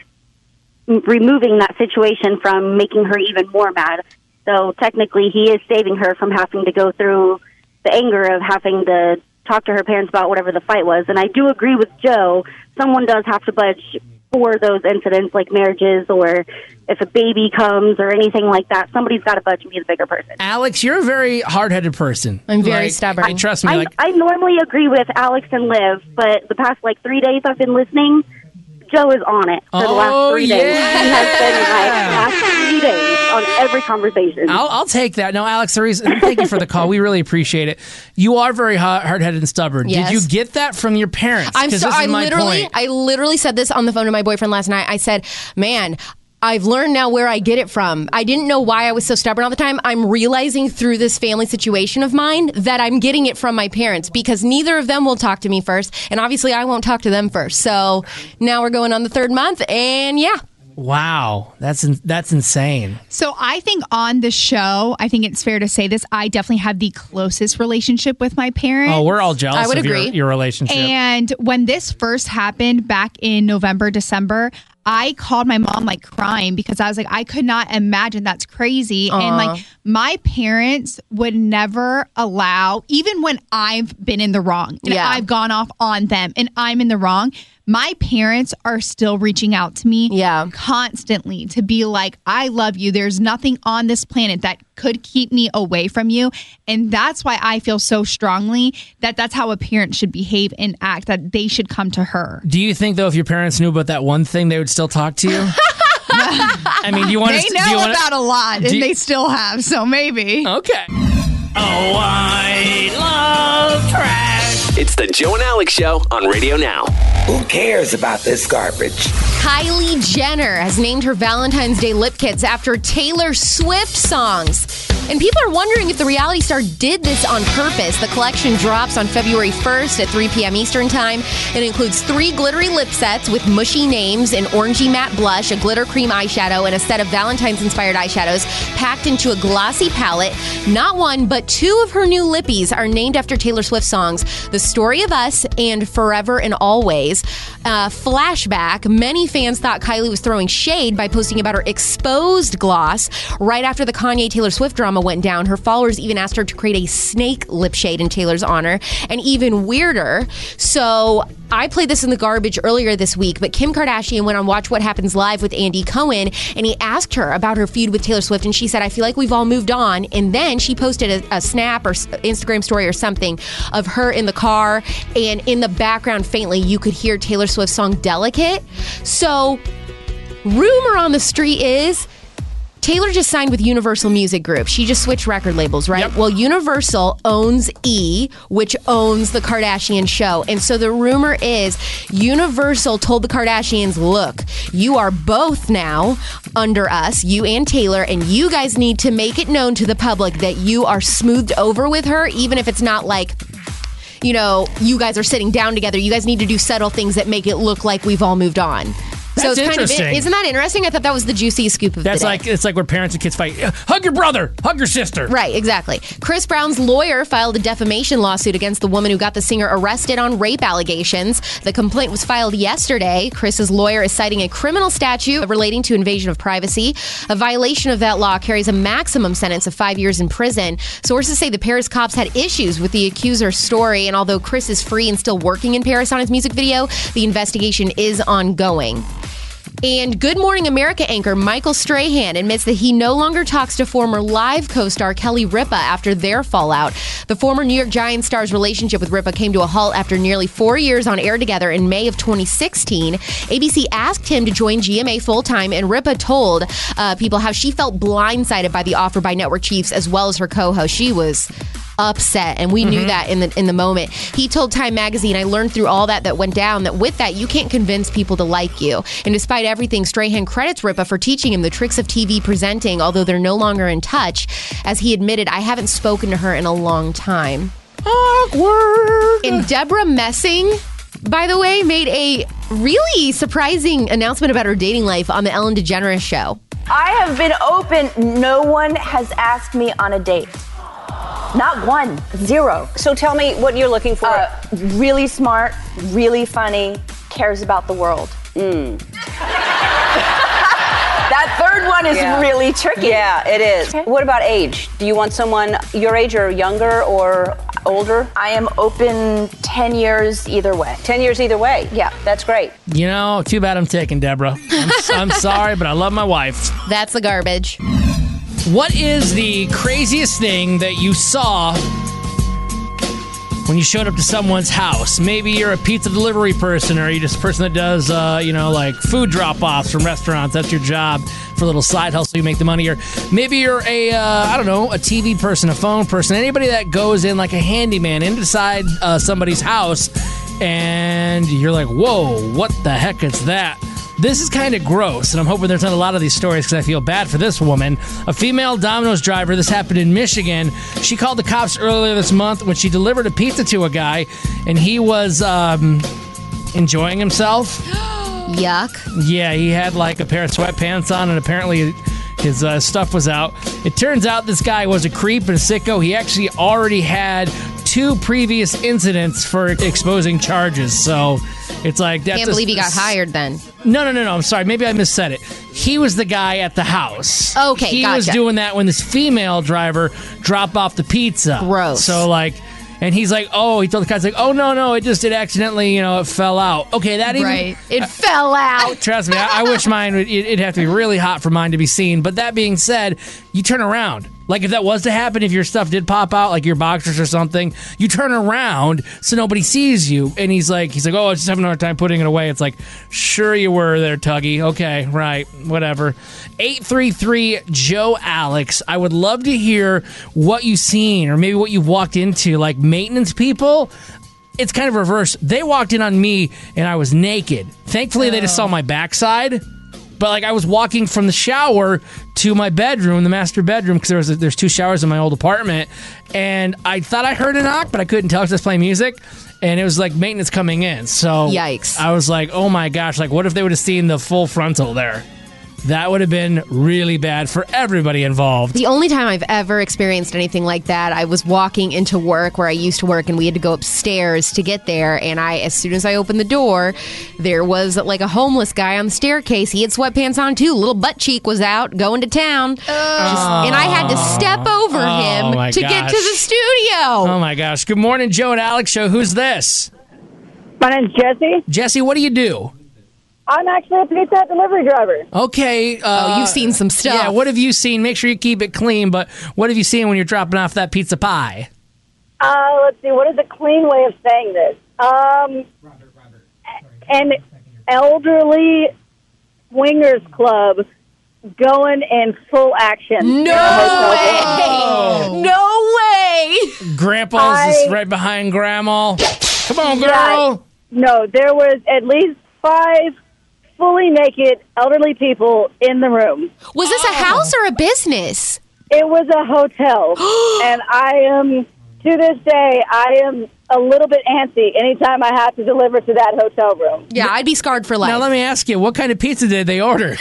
removing that situation from making her even more mad. So technically, he is saving her from having to go through the anger of having to talk to her parents about whatever the fight was. And I do agree with Joe. Someone does have to budge for those incidents like marriages or if a baby comes or anything like that. Somebody's got to budge and be the bigger person. Alex, you're a very hard-headed person. I'm very like, stubborn. I, trust me. I, like I normally agree with Alex and Liv, but the past like three days I've been listening, Joe is on it for the Oh, last three days. yeah. He has been like last three days on every conversation. I'll, I'll take that. No, Alex, the reason, thank you for the call. We really appreciate it. You are very hard- hard-headed and stubborn. Yes. Did you get that from your parents? I'm 'Cause so this is I my literally point. I literally said this on the phone to my boyfriend last night. I said, "Man, I've learned now where I get it from. I didn't know why I was so stubborn all the time. I'm realizing through this family situation of mine that I'm getting it from my parents because neither of them will talk to me first, and obviously I won't talk to them first. So now we're going on the third month, and yeah." Wow, that's in, that's insane. So I think on the show, I think it's fair to say this, I definitely have the closest relationship with my parents. Oh, we're all jealous I would of agree. Your, your relationship. And when this first happened back in November, December, I called my mom like crying because I was like, I could not imagine. That's crazy. Aw. And like my parents would never allow, even when I've been in the wrong and Yeah. I've gone off on them and I'm in the wrong, my parents are still reaching out to me yeah. constantly to be like, I love you. There's nothing on this planet that could keep me away from you. And that's why I feel so strongly that that's how a parent should behave and act, that they should come to her. Do you think, though, if your parents knew about that one thing, they would still talk to you? I mean, do you want They to? know do you wanna, about a lot, and do you- they still have, so maybe. Okay. Oh, I love trash. It's the Joe and Alex Show on Radio Now. Who cares about this garbage? Kylie Jenner has named her Valentine's Day lip kits after Taylor Swift songs. And people are wondering if the reality star did this on purpose. The collection drops on February first at three p.m. Eastern Time. It includes three glittery lip sets with mushy names, an orangey matte blush, a glitter cream eyeshadow, and a set of Valentine's-inspired eyeshadows packed into a glossy palette. Not one, but two of her new lippies are named after Taylor Swift songs, The Story of Us and Forever and Always. Uh, flashback, many fans thought Kylie was throwing shade by posting about her exposed gloss. Right after the Kanye-Taylor Swift drama went down, her followers even asked her to create a snake lip shade in Taylor's honor. And even weirder, so I played this in the garbage earlier this week, but Kim Kardashian went on Watch What Happens Live with Andy Cohen, and he asked her about her feud with Taylor Swift, and she said, I feel like we've all moved on. And then she posted a, a snap or s- Instagram story or something of her in the car, and in the background, faintly, you could hear Taylor Swift's song Delicate. So, rumor on the street is Taylor just signed with Universal Music Group. She just switched record labels, right? Yep. Well, Universal owns E, which owns the Kardashian show. And so the rumor is Universal told the Kardashians, look, you are both now under us, you and Taylor, and you guys need to make it known to the public that you are smoothed over with her, even if it's not like, you know, you guys are sitting down together. You guys need to do subtle things that make it look like we've all moved on. So That's it's kind of interesting. isn't that interesting? I thought that was the juiciest scoop of That's the day. like it's like where parents and kids fight. Hug your brother, hug your sister. Right, exactly. Chris Brown's lawyer filed a defamation lawsuit against the woman who got the singer arrested on rape allegations. The complaint was filed yesterday. Chris's lawyer is citing a criminal statute relating to invasion of privacy. A violation of that law carries a maximum sentence of five years in prison. Sources say the Paris cops had issues with the accuser's story, and although Chris is free and still working in Paris on his music video, the investigation is ongoing. And Good Morning America anchor Michael Strahan admits that he no longer talks to former Live co-star Kelly Ripa after their fallout. The former New York Giants star's relationship with Ripa came to a halt after nearly four years on air together in May of twenty sixteen. A B C asked him to join G M A full-time, and Ripa told uh, people how she felt blindsided by the offer by network chiefs as well as her co-host. She was upset, and we knew Mhm. that in the in the moment. He told Time Magazine, I learned through all that that went down that with that you can't convince people to like you. And despite everything, Strahan credits Ripa for teaching him the tricks of T V presenting, although they're no longer in touch. As he admitted, I haven't spoken to her in a long time. Awkward. And Deborah Messing, by the way, made a really surprising announcement about her dating life on the Ellen DeGeneres show. I have been open. No one has asked me on a date. Not one. Zero. So tell me what you're looking for. Uh, really smart, really funny, cares about the world. Mm. That third one is Yeah. really tricky. Yeah, it is. What about age? Do you want someone your age or younger or older? I am open ten years either way. ten years either way? Yeah. That's great. You know, too bad I'm taken, Deborah. I'm, I'm sorry, but I love my wife. That's the garbage. What is the craziest thing that you saw when you showed up to someone's house. Maybe you're a pizza delivery person, or you're just a person that does, uh, you know, like food drop-offs from restaurants. That's your job for a little side hustle. You make the money. Or maybe you're a, uh, I don't know, a T V person, a phone person, anybody that goes in like a handyman inside uh, somebody's house, and you're like, whoa, what the heck is that? This is kind of gross, and I'm hoping there's not a lot of these stories because I feel bad for this woman. A female Domino's driver, this happened in Michigan. She called the cops earlier this month when she delivered a pizza to a guy, and he was um, enjoying himself. Yuck. Yeah, he had like a pair of sweatpants on, and apparently his uh, stuff was out. It turns out this guy was a creep and a sicko. He actually already had two previous incidents for exposing charges, so it's like that's Can't believe he got hired then. No, no, no, no. I'm sorry. Maybe I missaid it. He was the guy at the house. Okay, He gotcha. was doing that when this female driver dropped off the pizza. Gross. So, like, and he's like, oh, he told the guys, like, oh, no, no, it just, it accidentally, you know, it fell out. Okay, that even... Right. It fell out. Trust me, I, I wish mine, would, it, it'd have to be really hot for mine to be seen. But that being said, you turn around. Like, if that was to happen, if your stuff did pop out, like your boxers or something, you turn around so nobody sees you. And he's like, he's like, oh, I was just having a hard time putting it away. It's like, sure you were there, Tuggy. Okay, right, whatever. eight three three Joe Alex. I would love to hear what you've seen or maybe what you've walked into. Like, maintenance people, it's kind of reverse. They walked in on me and I was naked. Thankfully, they just saw my backside. But like I was walking from the shower to my bedroom, the master bedroom, because there was a, there's two showers in my old apartment, and I thought I heard a knock, but I couldn't tell because I was playing music, and it was like maintenance coming in. So yikes! I was like, oh my gosh! Like, what if they would have seen the full frontal there? That would have been really bad for everybody involved. The only time I've ever experienced anything like that, I was walking into work where I used to work, and we had to go upstairs to get there. And I, as soon as I opened the door, there was like a homeless guy on the staircase. He had sweatpants on too. Little butt cheek was out, going to town. Just- and I had to step over Oh, my him to get to gosh. the studio. Oh my gosh! Good morning, Joe and Alex show. Who's this? My name's Jesse. Jesse, what do you do? I'm actually a Pizza Hut delivery driver. Okay. Uh, Oh, you've seen some stuff. Yeah, what have you seen? Make sure you keep it clean, but what have you seen when you're dropping off that pizza pie? Uh, let's see, what is a clean way of saying this? Um, an elderly swingers club going in full action. No way! No way! Grandpa's I- just right behind Grandma. Come on, girl. Yeah, no, there was at least five fully naked elderly people in the room. Was this a house or a business? It was a hotel. And I am, to this day, I am a little bit antsy anytime I have to deliver to that hotel room. Yeah, I'd be scarred for life. Now let me ask you, what kind of pizza did they order?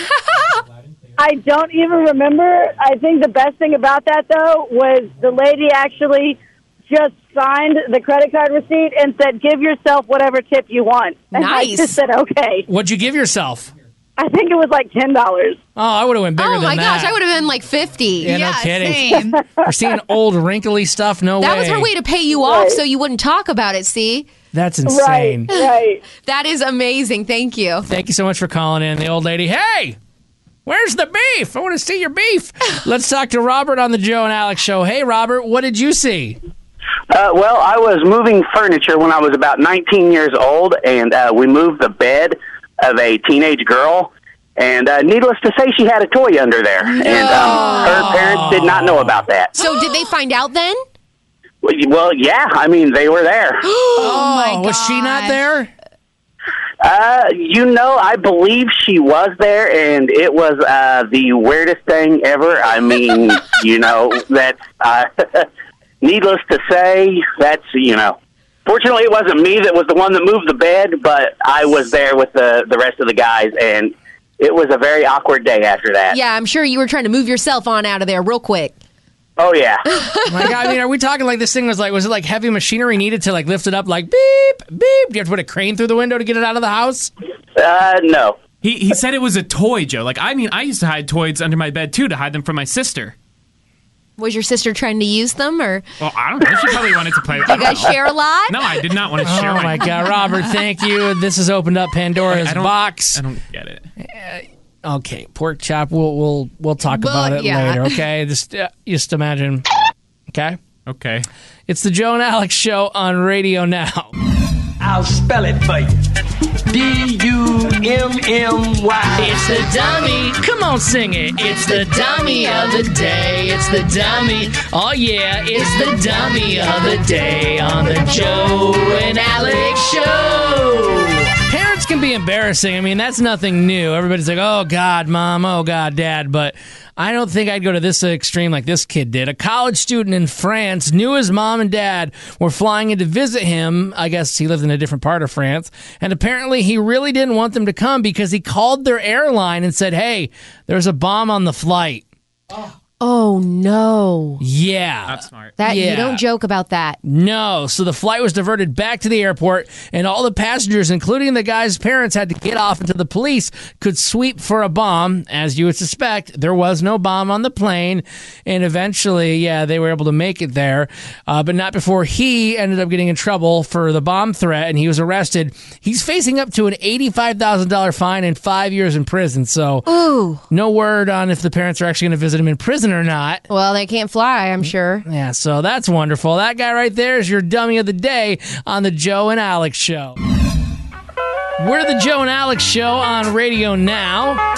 I don't even remember. I think the best thing about that, though, was the lady actually just signed the credit card receipt and said, give yourself whatever tip you want. And I Nice. just said, okay. What'd you give yourself? I think it was like ten dollars. Oh, I would have went bigger Oh than my that. gosh, I would have been like fifty. Yeah, no kidding. We're seeing old wrinkly stuff. No That way. was her way to pay you off so you wouldn't talk about it, see? That's insane. Right. That is amazing. Thank you. Thank you so much for calling in. The old lady, hey, where's the beef? I want to see your beef. Let's talk to Robert on the Joe and Alex show. Hey, Robert, what did you see? Uh, well, I was moving furniture when I was about nineteen years old, and uh, we moved the bed of a teenage girl. And uh, needless to say, she had a toy under there. And um, her parents did not know about that. So did they find out then? Well, Well, yeah, I mean, they were there. Oh, was she not there? Uh, you know, I believe she was there, and it was uh, the weirdest thing ever. I mean, you know, that's, uh, needless to say, that's, you know, fortunately it wasn't me that was the one that moved the bed, but I was there with the, the rest of the guys, and it was a very awkward day after that. Yeah, I'm sure you were trying to move yourself on out of there real quick. Oh, yeah. Like, I mean, are we talking like this thing was like, was it like heavy machinery needed to like lift it up like beep, beep? Do you have to put a crane through the window to get it out of the house? Uh, no. He he said it was a toy, Joe. Like, I mean, I used to hide toys under my bed, too, to hide them from my sister. Was your sister trying to use them, or Well, I don't know. She probably wanted to play with did you guys share a lot? No, I did not want to share Oh my God, Robert, thank you. This has opened up Pandora's I don't- box. I don't get it. Okay, pork chop. We'll we'll we'll talk Well, about it yeah. later. Okay, just uh, just imagine. Okay. Okay. It's the Joe and Alex Show on Radio Now. I'll spell it for you. D U M M Y. It's the dummy. Come on, sing it. It's the dummy of the day. It's the dummy. Oh, yeah. It's the dummy of the day on the Joe and Alex Show. Parents can be embarrassing. I mean, that's nothing new. Everybody's like, oh, God, Mom. Oh, God, Dad. But I don't think I'd go to this extreme like this kid did. A college student in France knew his mom and dad were flying in to visit him. I guess he lived in a different part of France. And apparently he really didn't want them to come because he called their airline and said, hey, there's a bomb on the flight. Oh. Oh, no. Yeah. That's smart. That Yeah. You don't joke about that. No. So the flight was diverted back to the airport, and all the passengers, including the guy's parents, had to get off until the police could sweep for a bomb. As you would suspect, there was no bomb on the plane, and eventually, yeah, they were able to make it there, uh, but not before he ended up getting in trouble for the bomb threat, and he was arrested. He's facing up to an eighty-five thousand dollars fine and five years in prison, so Ooh. no word on if the parents are actually going to visit him in prison or not. Well, they can't fly, I'm sure. Yeah, so that's wonderful. That guy right there is your dummy of the day on the Joe and Alex Show. We're the Joe and Alex Show on Radio Now.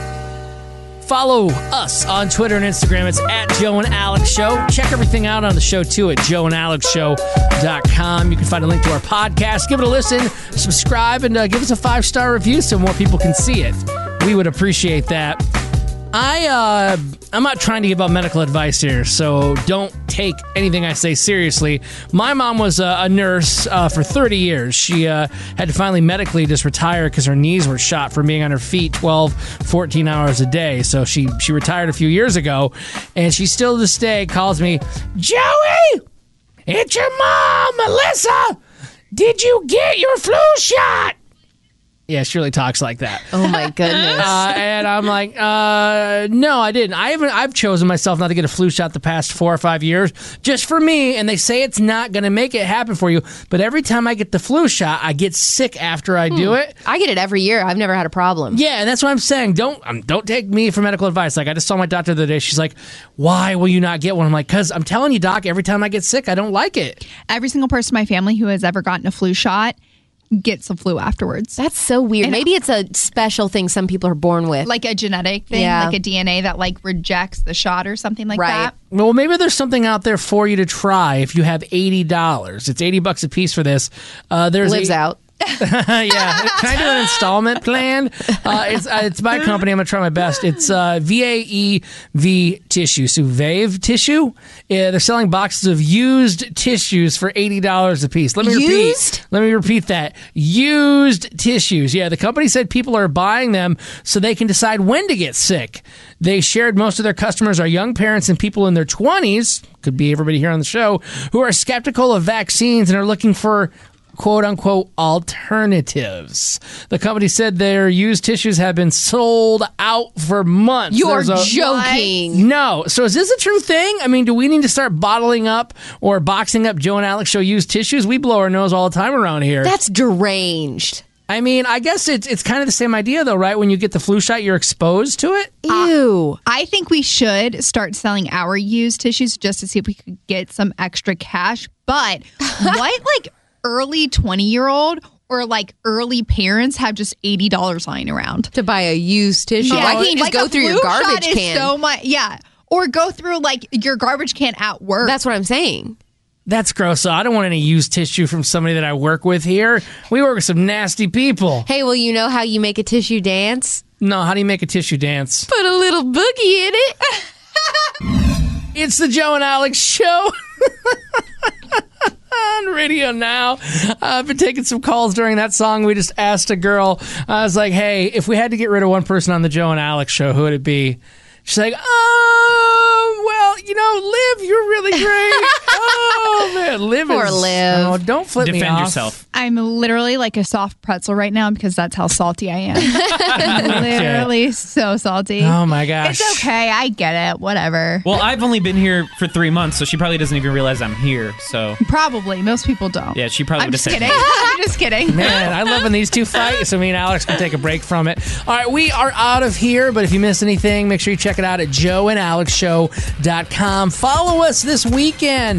Follow us on Twitter and Instagram. It's at Joe and Alex Show. Check everything out on the show, too, at joe and alex show dot com. You can find a link to our podcast. Give it a listen, subscribe, and uh, give us a five-star review so more people can see it. We would appreciate that. I, uh, I'm not trying to give out medical advice here, so don't take anything I say seriously. My mom was a, a nurse uh, for thirty years. She uh, had to finally medically just retire because her knees were shot from being on her feet twelve, fourteen hours a day. So she, she retired a few years ago, and she still to this day calls me, Joey, it's your mom, Melissa. Did you get your flu shot? Yeah, she really talks like that. Oh my goodness! Uh, and I'm like, uh, no, I didn't. I haven't. I've chosen myself not to get a flu shot the past four or five years, just for me. And they say it's not going to make it happen for you. But every time I get the flu shot, I get sick after I do it. I get it every year. I've never had a problem. Yeah, and that's what I'm saying. Don't um, don't take me for medical advice. Like I just saw my doctor the other day. She's like, "Why will you not get one?" I'm like, "Cause I'm telling you, doc. Every time I get sick, I don't like it." Every single person in my family who has ever gotten a flu shot gets a flu afterwards. That's so weird. And maybe it's a special thing some people are born with. Like a genetic thing, Yeah. like a D N A that like rejects the shot or something like Right. that. Well, maybe there's something out there for you to try if you have eighty dollars. It's eighty bucks a piece for this. Uh, there's Lives a- out. yeah. Can I do an installment plan? Uh, it's uh, it's my company. I'm going to try my best. It's uh, V A E V Tissue. So Vave Tissue. Yeah, they're selling boxes of used tissues for eighty dollars a piece. Let me Used? repeat. Let me repeat that. Used tissues. Yeah, the company said people are buying them so they can decide when to get sick. They shared most of their customers are young parents and people in their twenties, could be everybody here on the show, who are skeptical of vaccines and are looking for quote-unquote alternatives. The company said their used tissues have been sold out for months. You're There's a- joking. No. So is this a true thing? I mean, do we need to start bottling up or boxing up Joe and Alex Show used tissues? We blow our nose all the time around here. That's deranged. I mean, I guess it's it's kind of the same idea, though, right? When you get the flu shot, you're exposed to it? Ew. I think we should start selling our used tissues just to see if we could get some extra cash. But what, like, early twenty-year-old or, like, early parents have just eighty dollars lying around? To buy a used tissue. Why can't you just like go a through your flu garbage shot is can? so much, yeah. Or go through, like, your garbage can at work. That's what I'm saying. That's gross. So I don't want any used tissue from somebody that I work with here. We work with some nasty people. Hey, well, you know how you make a tissue dance? No, how do you make a tissue dance? Put a little boogie in it. It's the Joe and Alex Show. On Radio Now. Uh, I've been taking some calls during that song. We just asked a girl. I was like, hey, if we had to get rid of one person on the Joe and Alex Show, who would it be? She's like, oh, well, you know, Liv, you're really great. Oh, man, Liv Poor is... Liv. Oh, don't flip me Defend off. yourself. I'm literally like a soft pretzel right now because that's how salty I am. Literally so salty. Oh, my gosh. It's okay. I get it. Whatever. Well, I've only been here for three months, so she probably doesn't even realize I'm here. So Probably. Most people don't. yeah, she probably I'm would have just said kidding. I'm just kidding. Man, I love when these two fight, so me and Alex can take a break from it. All right, we are out of here, but if you missed anything, make sure you check it out at joe and alex show dot com. Follow us this weekend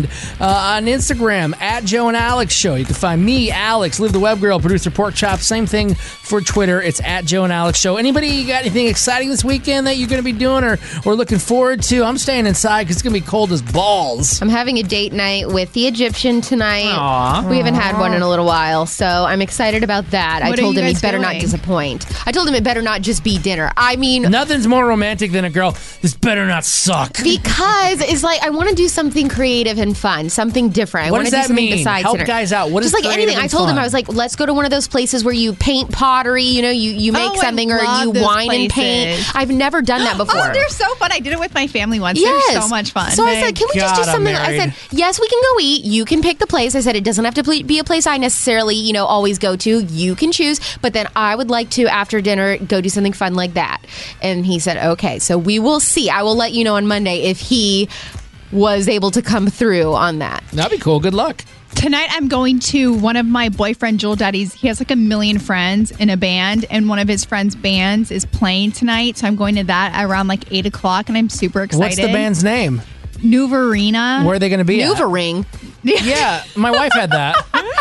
uh, on Instagram, at Joe and Alex Show. You can find me, Alex, Live the Web Girl, producer Pork Chop. Same thing for Twitter. It's at Joe and Alex Show. Anybody got anything exciting this weekend that you're going to be doing or, or looking forward to? I'm staying inside because it's going to be cold as balls. I'm having a date night with the Egyptian tonight. Aww. We haven't had one in a little while, so I'm excited about that. What I are told you him he guys better doing? not disappoint. I told him it better not just be dinner. I mean, Nothing's more romantic than a girl. This better not suck. because it's like I want to do something creative and fun, something different. I What want does to do that something mean? besides Help dinner. guys out. What just is like creative anything. I and told him fun? I was like, let's go to one of those places where you paint pottery. You know, you you make Oh, I something or love you those wine and paint. places. I've never done that before. Oh, they're so fun. I did it with my family once. Yes. They're so much fun. So I said, can we just do God, I'm something? I married. said, yes, we can go eat. You can pick the place. I said, it doesn't have to ple- be a place I necessarily, you know, always go to. You can choose. But then I would like to, after dinner, go do something fun like that. And he said, okay. So we will see. I will let you know on Monday if he was able to come through on that. That'd be cool. Good luck. Tonight, I'm going to one of my boyfriend, Joel Daddy's. He has like a million friends in a band, and one of his friends' bands is playing tonight. So I'm going to that around like eight o'clock, and I'm super excited. What's the band's name? Nuvarina. Where are they going to be at? Nuvaring. Yeah, my wife had that.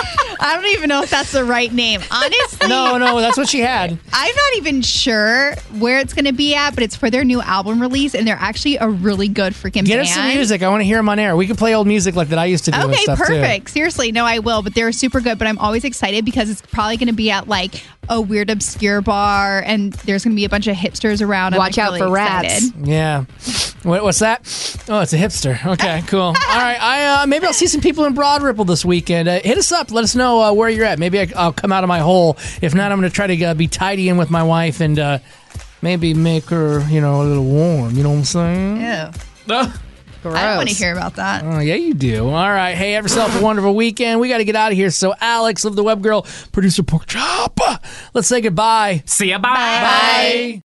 I don't even know if that's the right name. Honestly. No, no, that's what she had. I'm not even sure where it's going to be at, but it's for their new album release, and they're actually a really good freaking Get band. us some music. I want to hear them on air. We can play old music like that I used to do and Okay, stuff perfect. Seriously, no, I will. But they're super good. But I'm always excited because it's probably going to be at like a weird, obscure bar, and there's going to be a bunch of hipsters around. I'm, Watch like, out really for rats. excited. too. Yeah. What, what's that? Oh, it's a hipster. Okay, cool. All right. I uh, maybe I'll see some people in Broad Ripple this weekend. Uh, hit us up. Let us know uh, where you're at. Maybe I, I'll come out of my hole. If not, I'm going to try to uh, be tidy in with my wife and uh, maybe make her, you know, a little warm. You know what I'm saying? Ew. Oh. I don't want to hear about that. Oh, yeah, you do. All right. Hey, have yourself a wonderful weekend. We got to get out of here. So, Alex, Live the Web Girl, producer Pork Chop, let's say goodbye. See ya. Bye. Bye.